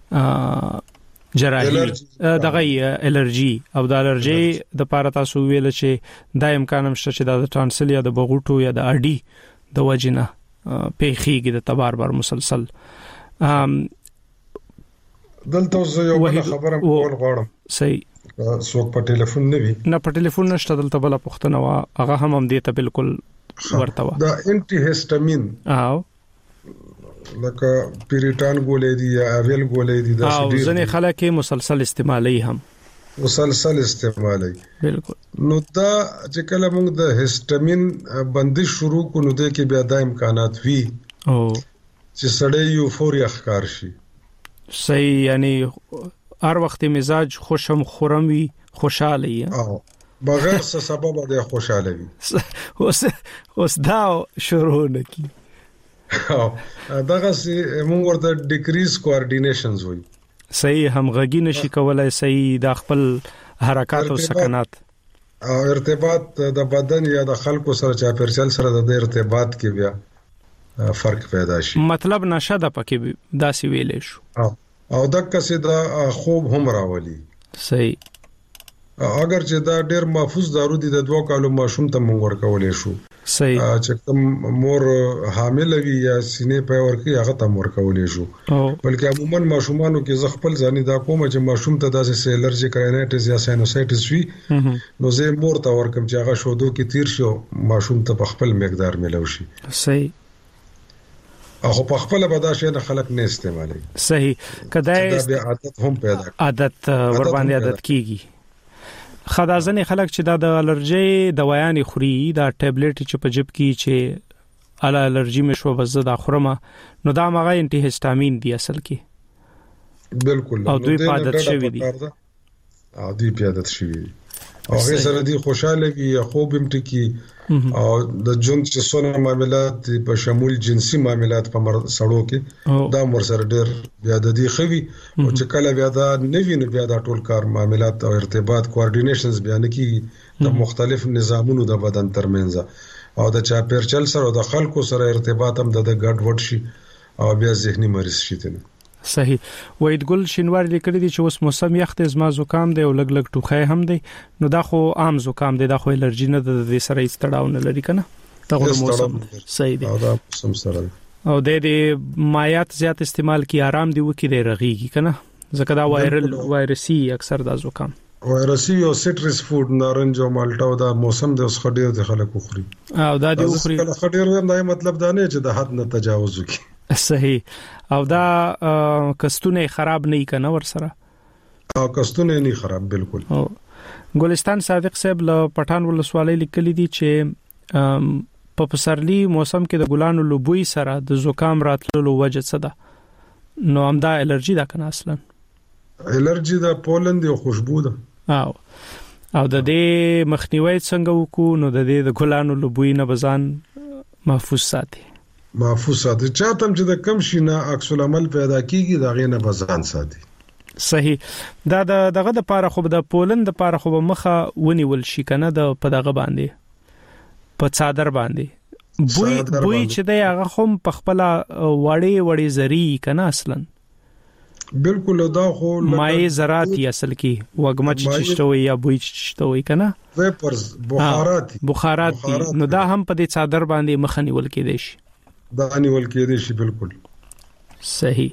جراحي دغه الرجی او د الرجی د پاره تاسو ویل چې دا امکان هم شته چې د ټانسل یا د بغوټو یا د اډي د وجنه پیخيږي د تبار بار مسلسل
دلته یو بل خبره کول غواړم.
صحیح.
څوک په ټلیفون نه وي؟
نه په ټلیفون نشته دلته بل پښتنه وا هغه هم دې ته بالکل ورته وا.
دا انټي هیسټامین
او
لکه پیریټان ګولې دي یا اویل ګولې دي دا
شډیر. ځنې خلک مسلسل استعمالي هم
مسلسل استعمالي.
بالکل.
نو دا چې کله موږ د هیسټامین بندش شروع کو نو د کې بیا د امکانات وی
او
چې سړی یوفوریا ښکار شي.
صحیح. یعنی هر وخت مزاج خوشم خورم وي خوشاله وي
او بغیر څه سبب د خوشاله وي.
اوس دا شروع نکي
دغه سي موږ ورته ډیکریز کوارډینیشنز وي.
صحیح. همغږي نشي کولای صحیح د خپل حرکات او سکنات
او ارتباط د بدن یا د خلکو سره چا پرچل سره د ارتباط کې بیا فرق پیدا شي.
مطلب نشه د پکې داسې ویلې شو
او دغه څه د خوب هم راولي.
صحیح.
اگر چې دا ډېر محفوظ دارو دي د 2 کالو ماشوم ته مونږ ورکولې شو.
صحیح.
چې کوم مور حامل وي یا سینې په ورکی هغه ته ورکولې شو. بلکې عموما ماشومانو کې ز خپل ځاني دا کوم چې ماشوم ته داسې الرجیک راینایټس یا ساینوسایټس وي نو زه مور ته ورکم چې هغه شودو کې تیر شو ماشوم ته په خپل مقدار ملو شي.
صحیح.
او په خپل بداشه نه خلک نه استعمالي.
صحیح. کدای
دا عادت هم پیدا
عادت ور باندې عادت کیږي. خدازنه خلک چې د الرجی دوايان خوري دا ټابلیټ چې په جيب کې چې الرجی مشو بزه د خورمه نو دا مغه انټي هیسټامین دی اصل کې.
بالکل.
او دوی عادت شوی دي.
او دوی عادت شوی دي. او هغه سره دی خوشاله وي یا خوب هم ټکی او د جون چې څونه معاملات په شمول جنسي معاملات په سړو کې دا مر سره ډېر بیا د دې خوي او چې کله بیا دا نوی نه بیا دا ټول کار معاملات او ارتباط کوارډینیشنز بیان کی د مختلف نظامونو د بدن ترمنځ او د چا پرچل سره او د خلکو سره ارتباط هم د ګډ وډ شي او بیا ذهني مریض شي.
صحیح. وید ګل شینواری لیکلي دي چې اوس موسم یخ ته زما زکام دی او لګ لګ ټوخای هم دی نو دا خو عام زکام دی دا خو الرجی نه د دې سره هیڅ تړاو نه لري کنه. دا خو موسم صحیح دی.
دا موسم سره
او د دې مایات زیات استعمال کی آرام دی وکي دی رغیږي کنه ځکه دا وایرسي اکثر دا زکام
وایرسي او سټریس فود نارنج او مالټا دا موسم د اوس خډیر د خلکو خوري
او دا دی خوري
خډیر هم دا مطلب دا نه چې د حد نه تجاوز وکي.
صحیح. او دا کستونه خراب نه کنه ور سره
او کستونه نه خراب بالکل.
ګلستان صادق صاحب له پټان ولسوالۍ لیکلي دي چې په پسرلی موسم کې د ګلانو لوبوي سره د زکام راتللو وجه څه ده نو هم دا الرجی ده کنه اصلا
الرجی ده پولن دی خوشبو ده
او د دې مخنیوي څنګه وکړو نو د دې د ګلانو لوبوي نه بزان محفوظ ساتي
چاته چې د کم شي نه عکس العمل پیدا کیږي دا غینه بزان ساتي.
صحیح. دا دغه د پاره خو د پولند د پاره خو مخه ونیول شي کنه د په دغه باندې په صادر باندې بوی چې د هغه هم په خپل وړي زری کنه اصلا
بالکل. دا خو
مای زراعتي اصل کې وګمچ چشتوي یا بوی چشتوي کنه
ویپرز
بخارات نو دا هم په دې صادر باندې مخه نیول کېدی شي.
دا نیول کېدی شي بالکل.
صحیح.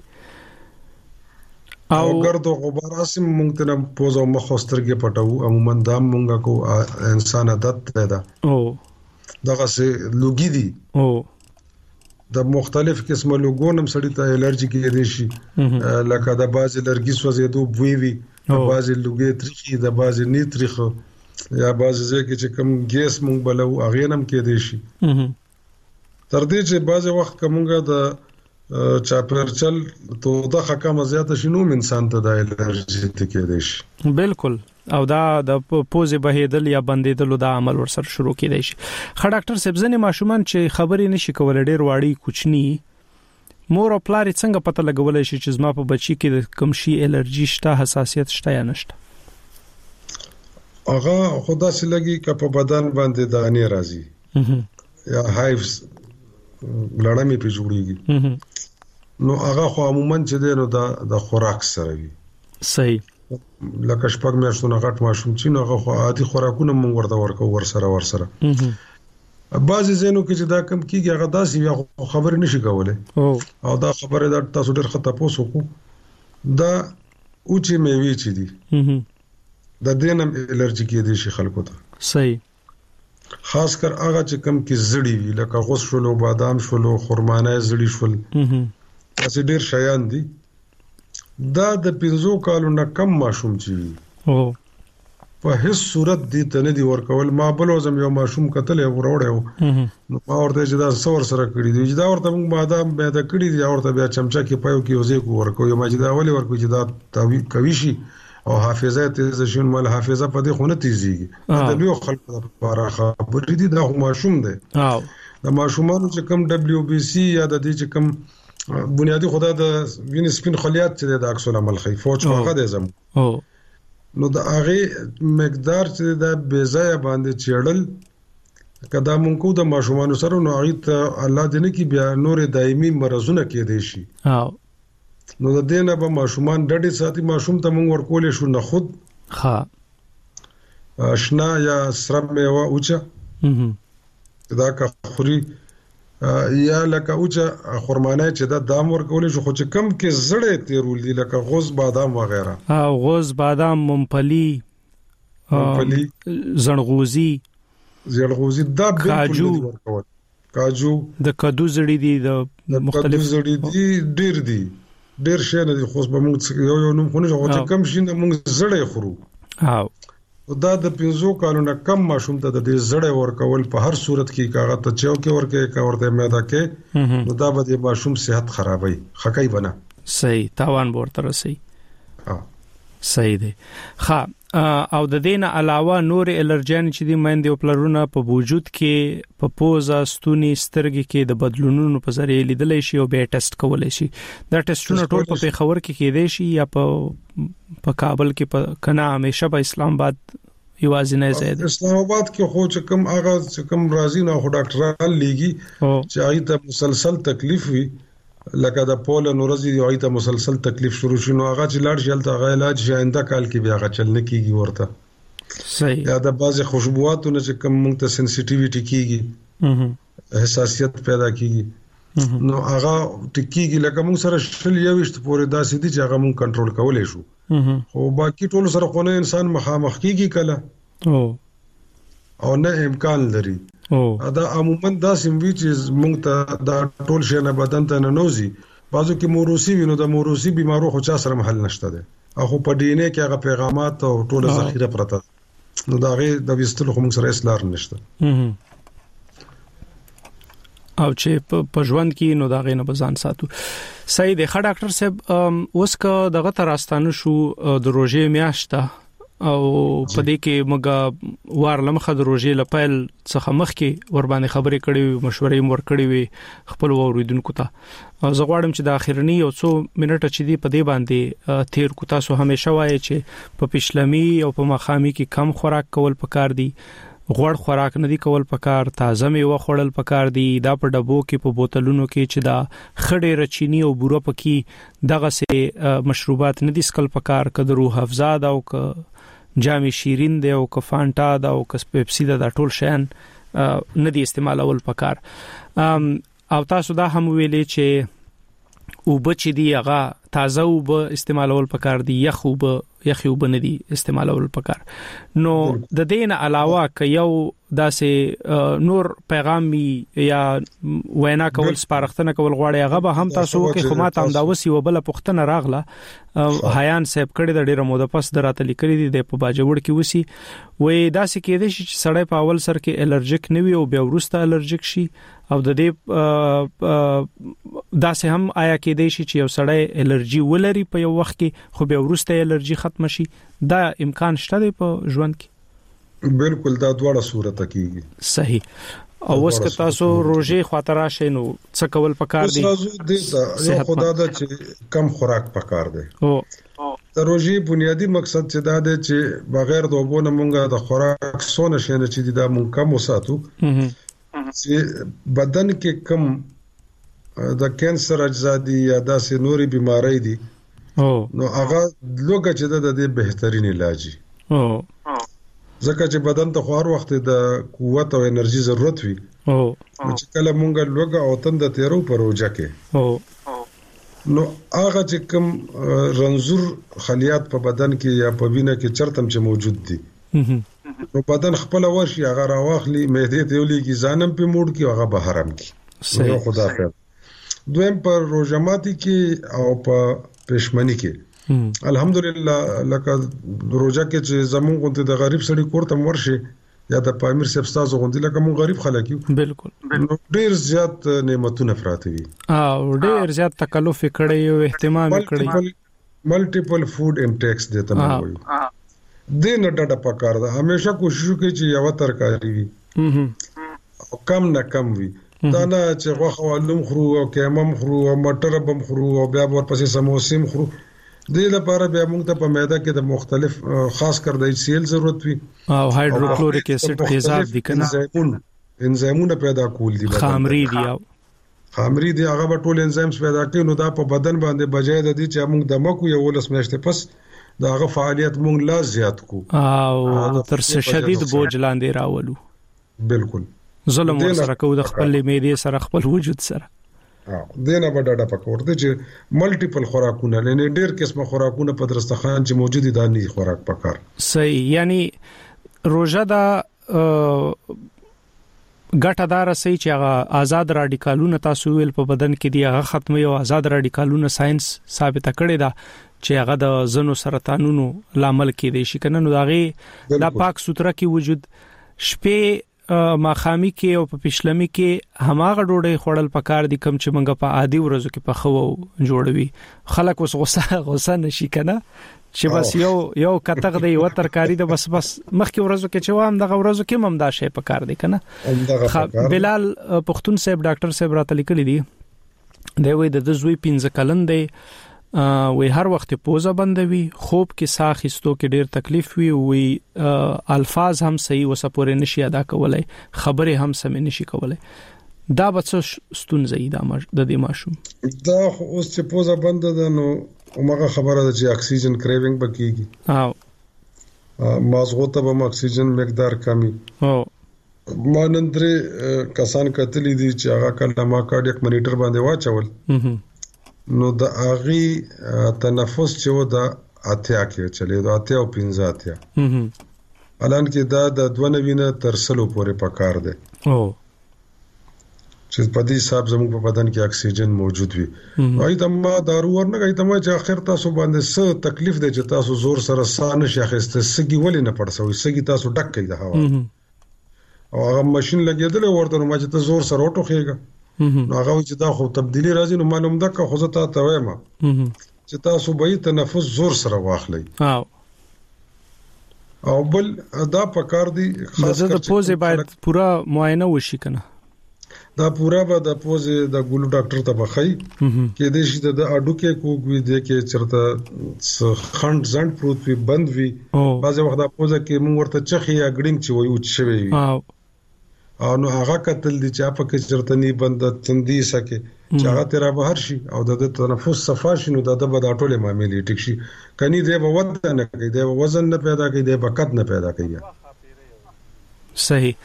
او ګرد او غبار اسم مونږ ته پوزو مخسترګه پټو عموما دا مونږه کو انسان عادت ده او دغه سه لوګي دي او د مختلف قسمه لوګونم سړی ته الرجی کېدی شي لکه د باز الرجی سوځېدو بوی وي د باز لوګي تریخي د باز نیتریخ یا باز ځکه چې کوم ګیس مونږ بلو اغه نم کېدی شي تر دې چې بعض وخت کومګه د چاپرچل تو د حکم زیاته شنو انسان ته د الرجی ته کېدی شي.
بالکل. او دا د پوزې بهیدل یا بندیدل د عمل ورسره شروع کېدی شي. خ ډاکټر سبزنی ماشومان چې خبرې نشي کولای ډېر واړی کوچنی مور او پلار څنګه پته لګولای شي چې زما په بچی کې کوم شي الرجی شته حساسیت شته یا نشته.
هغه خدا سي لګي ک په بدن باندې دانې راځي یا هایفز لړمې په جوړیږي نو هغه خو عموما چې دی نو د خوراک سره وي.
صحیح.
لکه شپږ میاشتونه غټ ماشوم چې نو هغه خو عادي خوراکونه مونږ ورته ورکو ورسره بعضی زینو کې چې دا کم کیږي هغه داسې یا خبر نشي کولای او دا خبره دا تاسو ډېر خطا پوسو کو دا اوچې میوې چې دي د دینم الرجی کې دي شي خلکو ته
صحیح
خاص کر هغه چې کم کې زړی وي لکه غوس شولو بادام شولو خرمانه زړی شول تاسو ډیر شیان دي دا د 15 کالو نه کم ماشوم چې
او
په هیڅ صورت دي ته نه دی ورکول ما بل وزم یو ماشوم کتلې وروړیو نو ما ورته چې دا څور سره کړی دی چې دا ورته موږ بادام به دا کړی دی ورته بیا چمچا کې پایو کې وزې کو ورکو یو ما چې دا ولې ورکو چې دا توی کوي شي او حافظه تیز شون مال حافظه په دې خونه تیزيږي دا لوی خلک لپاره خبرې دي دا ماشوم دی
او
د ماشومان چې کم WBC یا د دې چې کم بنیادی خدا د وینې سپین خلیات چې د عکس العمل خي فوج هغه د زم
او
نو د هغه مقدار چې د بیزای باندې چړل کدا مونږ د ماشومان سره نو هغه ته الله دې نه کې بیا نور دایمي مرزونه کې دي شي نو د دینه به ماشومان ډډې ساتي ماشوم ته مونږ ورکولې شو نه خود
ها
آشنا یا سره میوه اوچا دا کا خوري یا لکه اوچا خرمانه چې دا دام ورکول شو خو چې کم کې زړې تیرول دي لکه غوز بادام وغیرہ
غوز بادام ممپلی زنغوزی
دا
کاجو
کاجو
د کدو زړې دي د مختلف
زړې دي ډیر شي نه خو به موږ یو نوم خو نه چې کم شي نه موږ زړې خورو دا د 15 کالو نه کم ماشوم ته د دې زړې ورکول په هر صورت کې کاغه ته چاو کې ورکه کا ورته میدا کې نو دا به د ماشوم صحت خرابوي خکای بنا
صحیح تاوان ورته رسي صحیح دی او د دین علاوه نور الرجن چې دی مېندې او پلرونه په وجود کې په پوزا ستوني سترګې کې د بدلونونو په ذریعہ لیدلای شي او به ټیسټ کولای شي دا ټیسټونه ټول په پیښور کې کېدای شي یا په کابل کې په کنا همیشه په اسلام آباد یوازینه ځای دی
اسلام آباد کې خو چې کم هغه چې کم راځي نه خو ډاکټران لګي چې هغه ته مسلسل تکلیف وي لکه د پول نورزي دی هغه ته مسلسل تکلیف شروع شونه هغه چې لاړ شي ته هغه علاج آینده کال کې بیا هغه چل نه کیږي ورته
صحیح
یا د بعضی خوشبواتونه چې کم مونږ ته سنسټیویټي کیږي حساسیت پیدا کیږي نو هغه ټکیږي لکه مونږ سره شل یوشت پورې داسې دي چې هغه مونږ کنټرول کولای شو خو باقي ټول سره خو نه انسان مخامخ کیږي کله او نه امکان لري دا عموما دا سیموي چې مونږ ته دا ټول شي نه بدن ته نه نوزي بازو کې موروثي وینو د موروثي بيمارو خو چا سره محل نشته ده اخو په ډي ان اي کې هغه پیغامات او ټول ذخیره پرته نو دا غي د وستلو خو مونږ سره اسلار نشته
او چې په ژوند کې نو دا غي نه بزان ساتو صحیح دی ښه ډاکټر صاحب اوس کا دغه تراستانه شو د روزې میاشته او په دې کې موږ وارلمخه د روزې لپاره څخه مخ کې ور باندې خبرې کړې مشورې مور کړې وي خپل اوریدونکو ته زه غواړم چې د اخرنی یو څو منټه چې دی په دې باندې تیر کو تاسو همیشه وایي چې په پښلمي او په مخامي کې کم خوراک کول پکار دي غوړ خوراک نه دی کول پکار تازه میوه خوړل پکار دي دا په ډبو کې په بوتلونو کې چې دا خړې رچینی او بوره پکې دغه سه مشروبات نه دي سکل پکار کده روح افزاد او جامي شیرین دی او کفانټا دا او کس پیپسی دا ټول شین نه دي استعمالول پکار او تاسو دا هم ویلې چې او بچ دی هغه تازه او به استعمالول پکار دي یخ او به نه دي استعمالول پکار نو د دین علاوه ک یو داسې نور پیغام یا وینا کول سپارښتنه کول غواړي هغه به هم تاسو کې خو ما ته هم دا وسی وبله پښتنه راغله حیان صاحب کړي د ډیره موده پس دراتل کړي دي په باجوړ کې وسی وې داسې کې دي چې سړی په اول سر کې الرجیک نوي او بیا ورسته الرجیک شي او د دې داسې هم آیا کې دي چې یو سړی الرجی ولري په یو وخت کې خو بیا ورسته الرجی ختم شي دا امکان شته دی په ژوند کې
بالکل دا دواړه صورت کیږي
صحیح او اوس که تاسو روزي خاطر راشي نو څه کول پکار دي
یو خدا دا چې کم خوراک پکار دي د روزي بنیادی مقصد چې دا دی چې بغیر د وبونه مونږه د خوراک سونه شنه چې دا مونږ کم وساتو چې بدن کې کم د کانسر اجزا دي یا داسې نوري بيمارۍ دي نو هغه لوګه چې د دې بهترین علاج ځکه چې بدن ته خو هر وخت د قوت او انرژي ضرورت وي چې کله مونږ لوګه او تند تیرو پر وجه کې نو هغه چې کوم رنزور خلیات په بدن کې یا په وینه کې چرتم چې موجود دي نو بدن خپل ورشي هغه راواخلي معده ته ولي کې ځانم په موډ کې هغه بهرم کې نو خدا خیر دویم پر روزماتي کې او په پښمنی کې الحمدلله لکه روزه کې چې زمون غونډه د غریب سړي کوړه مرشي یا د پامیر صاحب تاسو غونډه لکه مون غریب خلک یو بالکل ډیر زیات نعمتونه پراته وي او
ډیر زیات تکلف کړي او اهتمام کړي
ملټیپل فود انټیکس دته مو وي دین ډډه پکار ده همیشه کوشش وکړي چې یو ترکاری وي او کم نه کم وي دا نه چې غوښه ولوم خرو او کېمم خرو او مټر بم خرو او بیا ورپسې سموسیم خرو دې لپاره بیا موږ ته په معده کې د مختلف خاص کر د سیل ضرورت وي
او هایدروکلوریک اسید تیزاب دي کنه
انزایمونه پیدا کول دي
خامري دي
هغه په ټول انزایمز پیدا کوي نو دا په بدن باندې بجای د دې چې موږ د مکو یو ولس میاشتې پس دا هغه فعالیت موږ لا زیات کو
او تر شدید بوج لاندې راولو
بالکل
ظلم سره کو د خپل معده سره خپل وجود سره
دینه به ډاډه پکورته چې ملټیپل خوراکونه لنه ډیر قسمه خوراکونه په درستخان چې موجود دي دانی خوراک پکار
صحیح یعنی روزه دا ګټه دار سي چې هغه آزاد رادیکالونه تاسو ویل په بدن کې دي هغه ختمي او آزاد رادیکالونه ساينس ثابت کړی دا چې هغه د زنو سرطانونو لامل کېدي شي کنه نو داغه د پاک سوتره کې وجود شپې ماخامي کې او په پښلمي کې هماغه ډوډۍ خوړل پکار دي کم چې منګه په عادي ورځو کې په خو جوړوي خلک اوس غوسه نشي کنه چې بس یو کتغ دی یو ترکاری د بس مخکې ورځو کې چې وام دغه ورځو کې مم دا شی پکار دي کنه بلال پختون صاحب ډاکټر صاحب راته لیکلي دي دی وای د زوی 15 کلن دی وی هر وخت پوزه بندوي خوب کې ساه خستو کې ډیر تکلیف وي الفاظ هم صحیح وسپورې نشي ادا کولای خبره هم سم نشي کولای دا بچو ستونزې د دې ماشوم
دا اوس چې پوزه بند ده نو عمره خبره ده چې اکسیجن کریوینګ بکیږي مازغو ته به اکسیجن مقدار کمی مانندري کسان کتلی دي چې هغه کله ما کارډیک مانیټر باندې واچول نو د اغي تنفس چې و د اتیا کې چلی دا اتیا او 15 اتیا الان کې دا د 92 تر 100 پورې پکار دی او چې په دې حساب زموږ په بدن کې اکسیجن موجود وي وای ته ما دارو ورنه کوي ته ما چې اخر تاسو باندې څه تکلیف دی چې تاسو زور سره سانه شاخسته سګي ولې نه پړسوي سګي تاسو ډک کوي د هوا او هغه ماشين لګیدل ورته نو ما چې زور سره وټوخېګا نو هغه چې دا خو تبدیلی راځي نو معلوم ده که خو زه ته وایم چې تاسو به تنفس زور سره واخلي او بل دا پکار دي
خاص کر د پوزې باید پورا معاینه وشي کنه
دا پورا به د پوزې د ګولو ډاکټر ته بخای کې د شي د اډو کې کوګوي د کې چرته خند ځند پروت وي بند وي بعض وخت د پوزې کې مونږ ورته چخي یا ګډینګ چې وي او چوي او نو هغه کتل دي چې په کې چرته ني بند تندي سکے چې هغه تیرا بهر شي او د تنفس صفا شي نو د ټوله معاملې ټیک شي کني دی به ود نه کوي دی وزن نه پیدا کوي دی بقد نه پیدا کوي
صحیح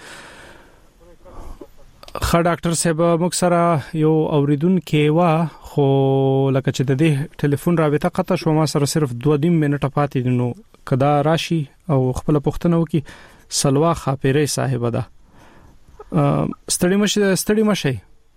خا ډاکټر صاحب موږ سره یو اوریدونکو وا خو لکه چې د دې ټلیفون رابطه قطع شو ما سره صرف 2.5 منټه پاتې دي نو کدا راشي او خپل پښتنه وکي سلوا خاپيري صاحب ده ستړي مشه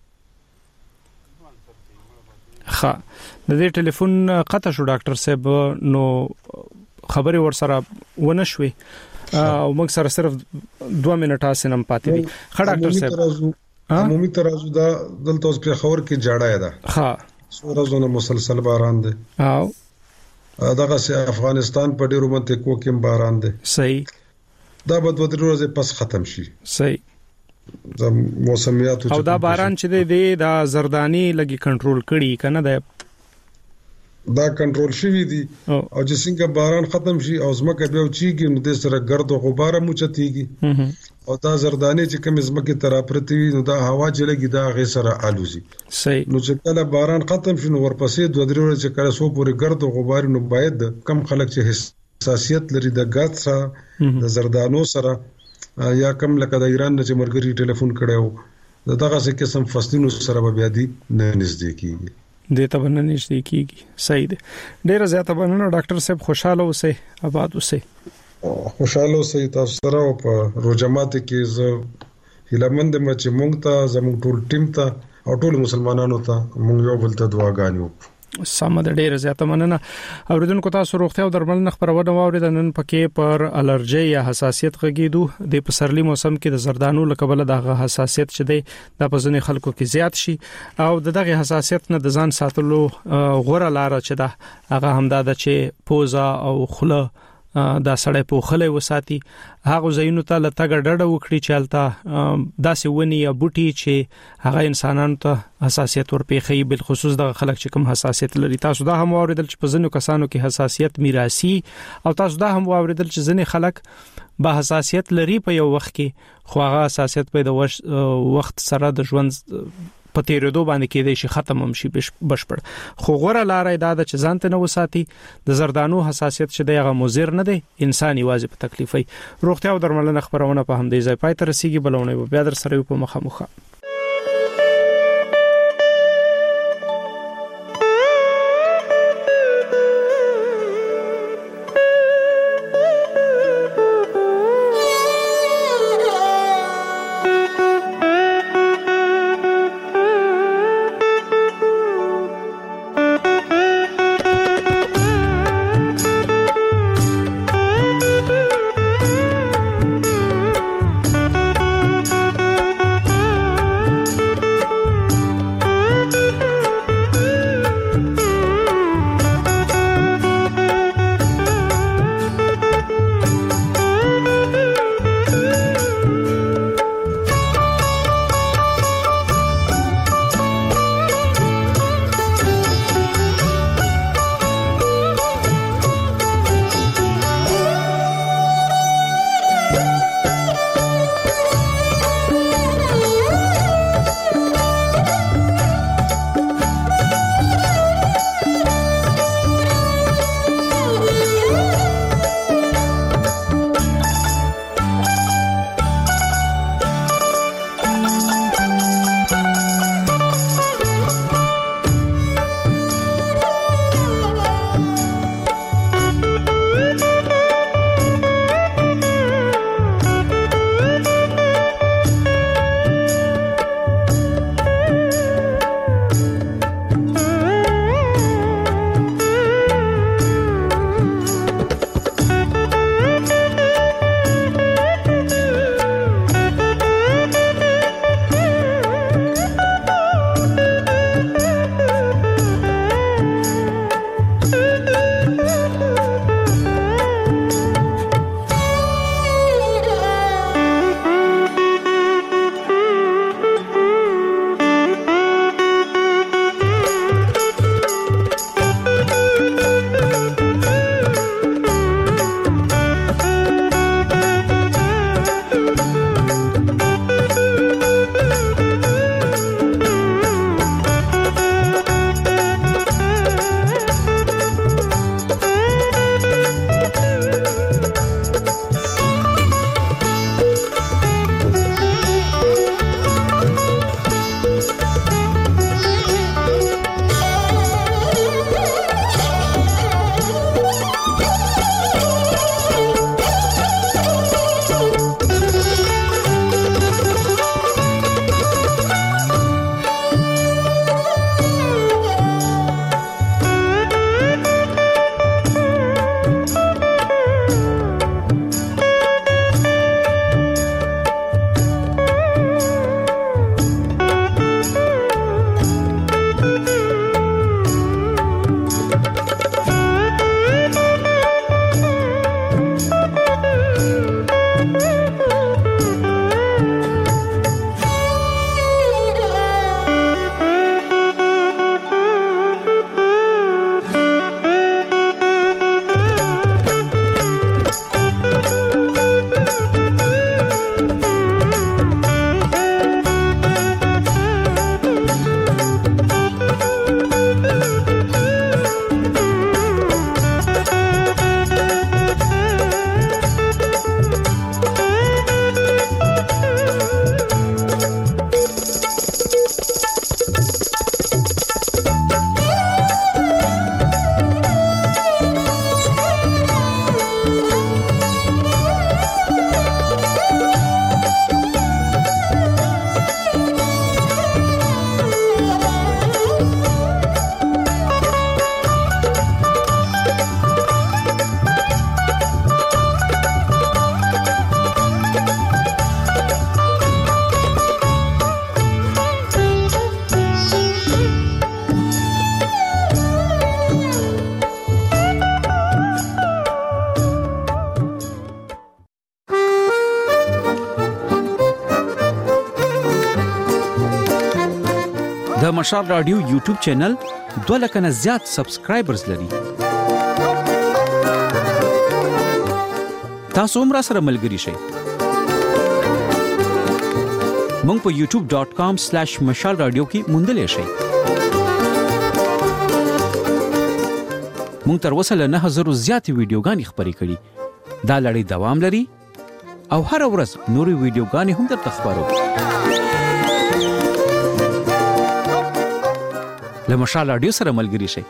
ها د دې ټلیفون قطع شو ډاکټر صاحب نو خبري ور سره ونه شوي او موږ سره صرف 2 منټه سنم پاتې دي خا ډاکټر صاحب
عمومي ترازو دا دلته اوس په خبر کې جاړه ده
ها
سورزونه مسلسل باران دي
او
دغه سي افغانستان په ډیرو منطقو کې باران دي
صحیح
دا به 2 ورځې پس ختم شي
صحیح
د موسمیات
او دا باران چې دی دا زردانی لګي کنټرول کړي کنه
دا کنټرول شوی دی او چې څنګه باران ختم شي او زمکه بیا چیږي نو د سره ګرد او غبار موچتيږي او دا زردانی چې کوم زمکه تر پرتی نو دا هوا چې لګي دا غي سره الوزي
صحیح
نو چې کله باران ختم شي نو ورپسې 2 ورځې چې کله سو پورې ګرد او غبار نو باید کم خلک چې حساسیت لري د ګاز سره د زردانو سره یا کم لکه د ایران نه چې مرګري ټلیفون کړو دغه څه قسم فصلونو سره بیا دي نه نږدې کیږي
دې ته باندې نشي کیږي. صحیح ده. ډیره زیاته باندې ډاکټر صاحب خوشاله اوسئ، آباد اوسئ.
خوشاله اوسئ تاسو سره او په روزمات کې زه هیلمند مې چې مونږ ته زموږ ټول ټیم ته او ټول مسلمانانو ته مونږ یو بل ته دعاګانې وکړو.
سم د ډیره زیاته مننه. اوریدونکو تاسو روغتیا او درملنه خبرونه واورید. نن پکې پر الرجی یا حساسیت غږیدو د پسرلی موسم کې د زردانو لکبل دغه حساسیت چې دی د پزنې خلکو کې زیات شي او دغه حساسیت نه د ځان ساتلو غوړه لار چې دا هغه همدا د چې پوزا او خله دا سړی په خله وساتي. هغه زینو ته لته ګډړه وکړي چالتا داسې ونی یا بوټي چې هغه انسانانو ته حساسیت ورپېخي، بل خصوص د خلک چې کوم حساسیت لري. تاسو دا هم اوریدل چې په ځینو کسانو کې حساسیت میراثي او تاسو دا هم اوریدل چې ځینې خلک به حساسیت لري په یو وخت کې خو هغه حساسیت په د وخت سره د ژوند په تیرېدو باندې کېدای شي ختم هم شي بشپړ. خو غوړه لارې دا د چې ځانته نه وساتي. د زردانو حساسیت چې دغه مضر نه دی، انسان یوازې په تکلیفي. روغتیا او درملنه خبرونه په همدې ځای پای ته رسیدي. بلونه بیا در سره په مخه
مشال رادیو یوټیوب چینل 2 لک نه زیات سبسکرایبرز لري. تاسو هم را سره ملګري شئ. مونږ په youtube.com/مشال رادیو کې موندلې شئ. مونږ تر اوسه له 9000 زیاتې ویډیوګانې خپرې کړې. دا لړۍ دوام لري او هر ورځ نورې ویډیوګانې هم درته خبرو. له مشال رادیو سره ملګري شئ.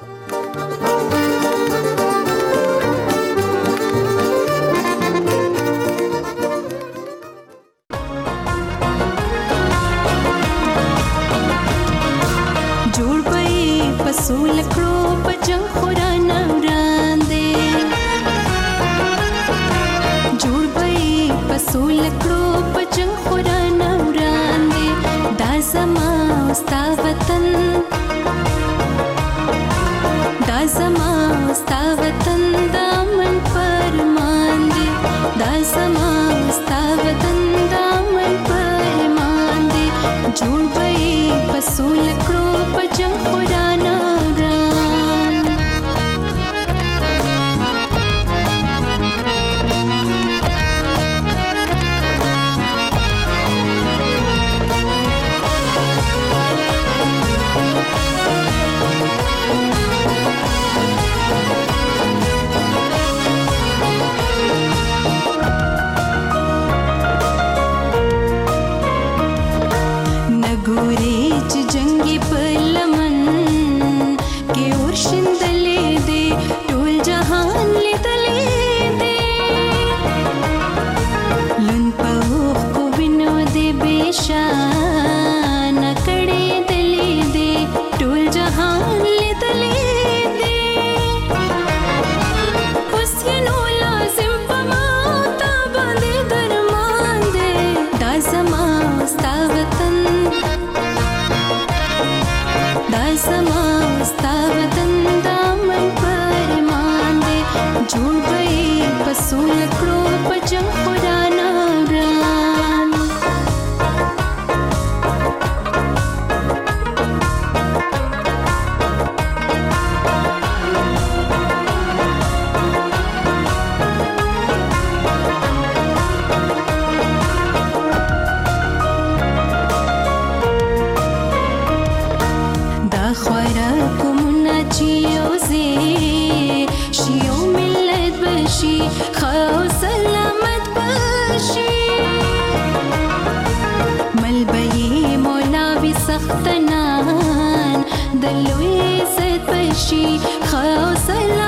سختنان دلوي زد بشي خاص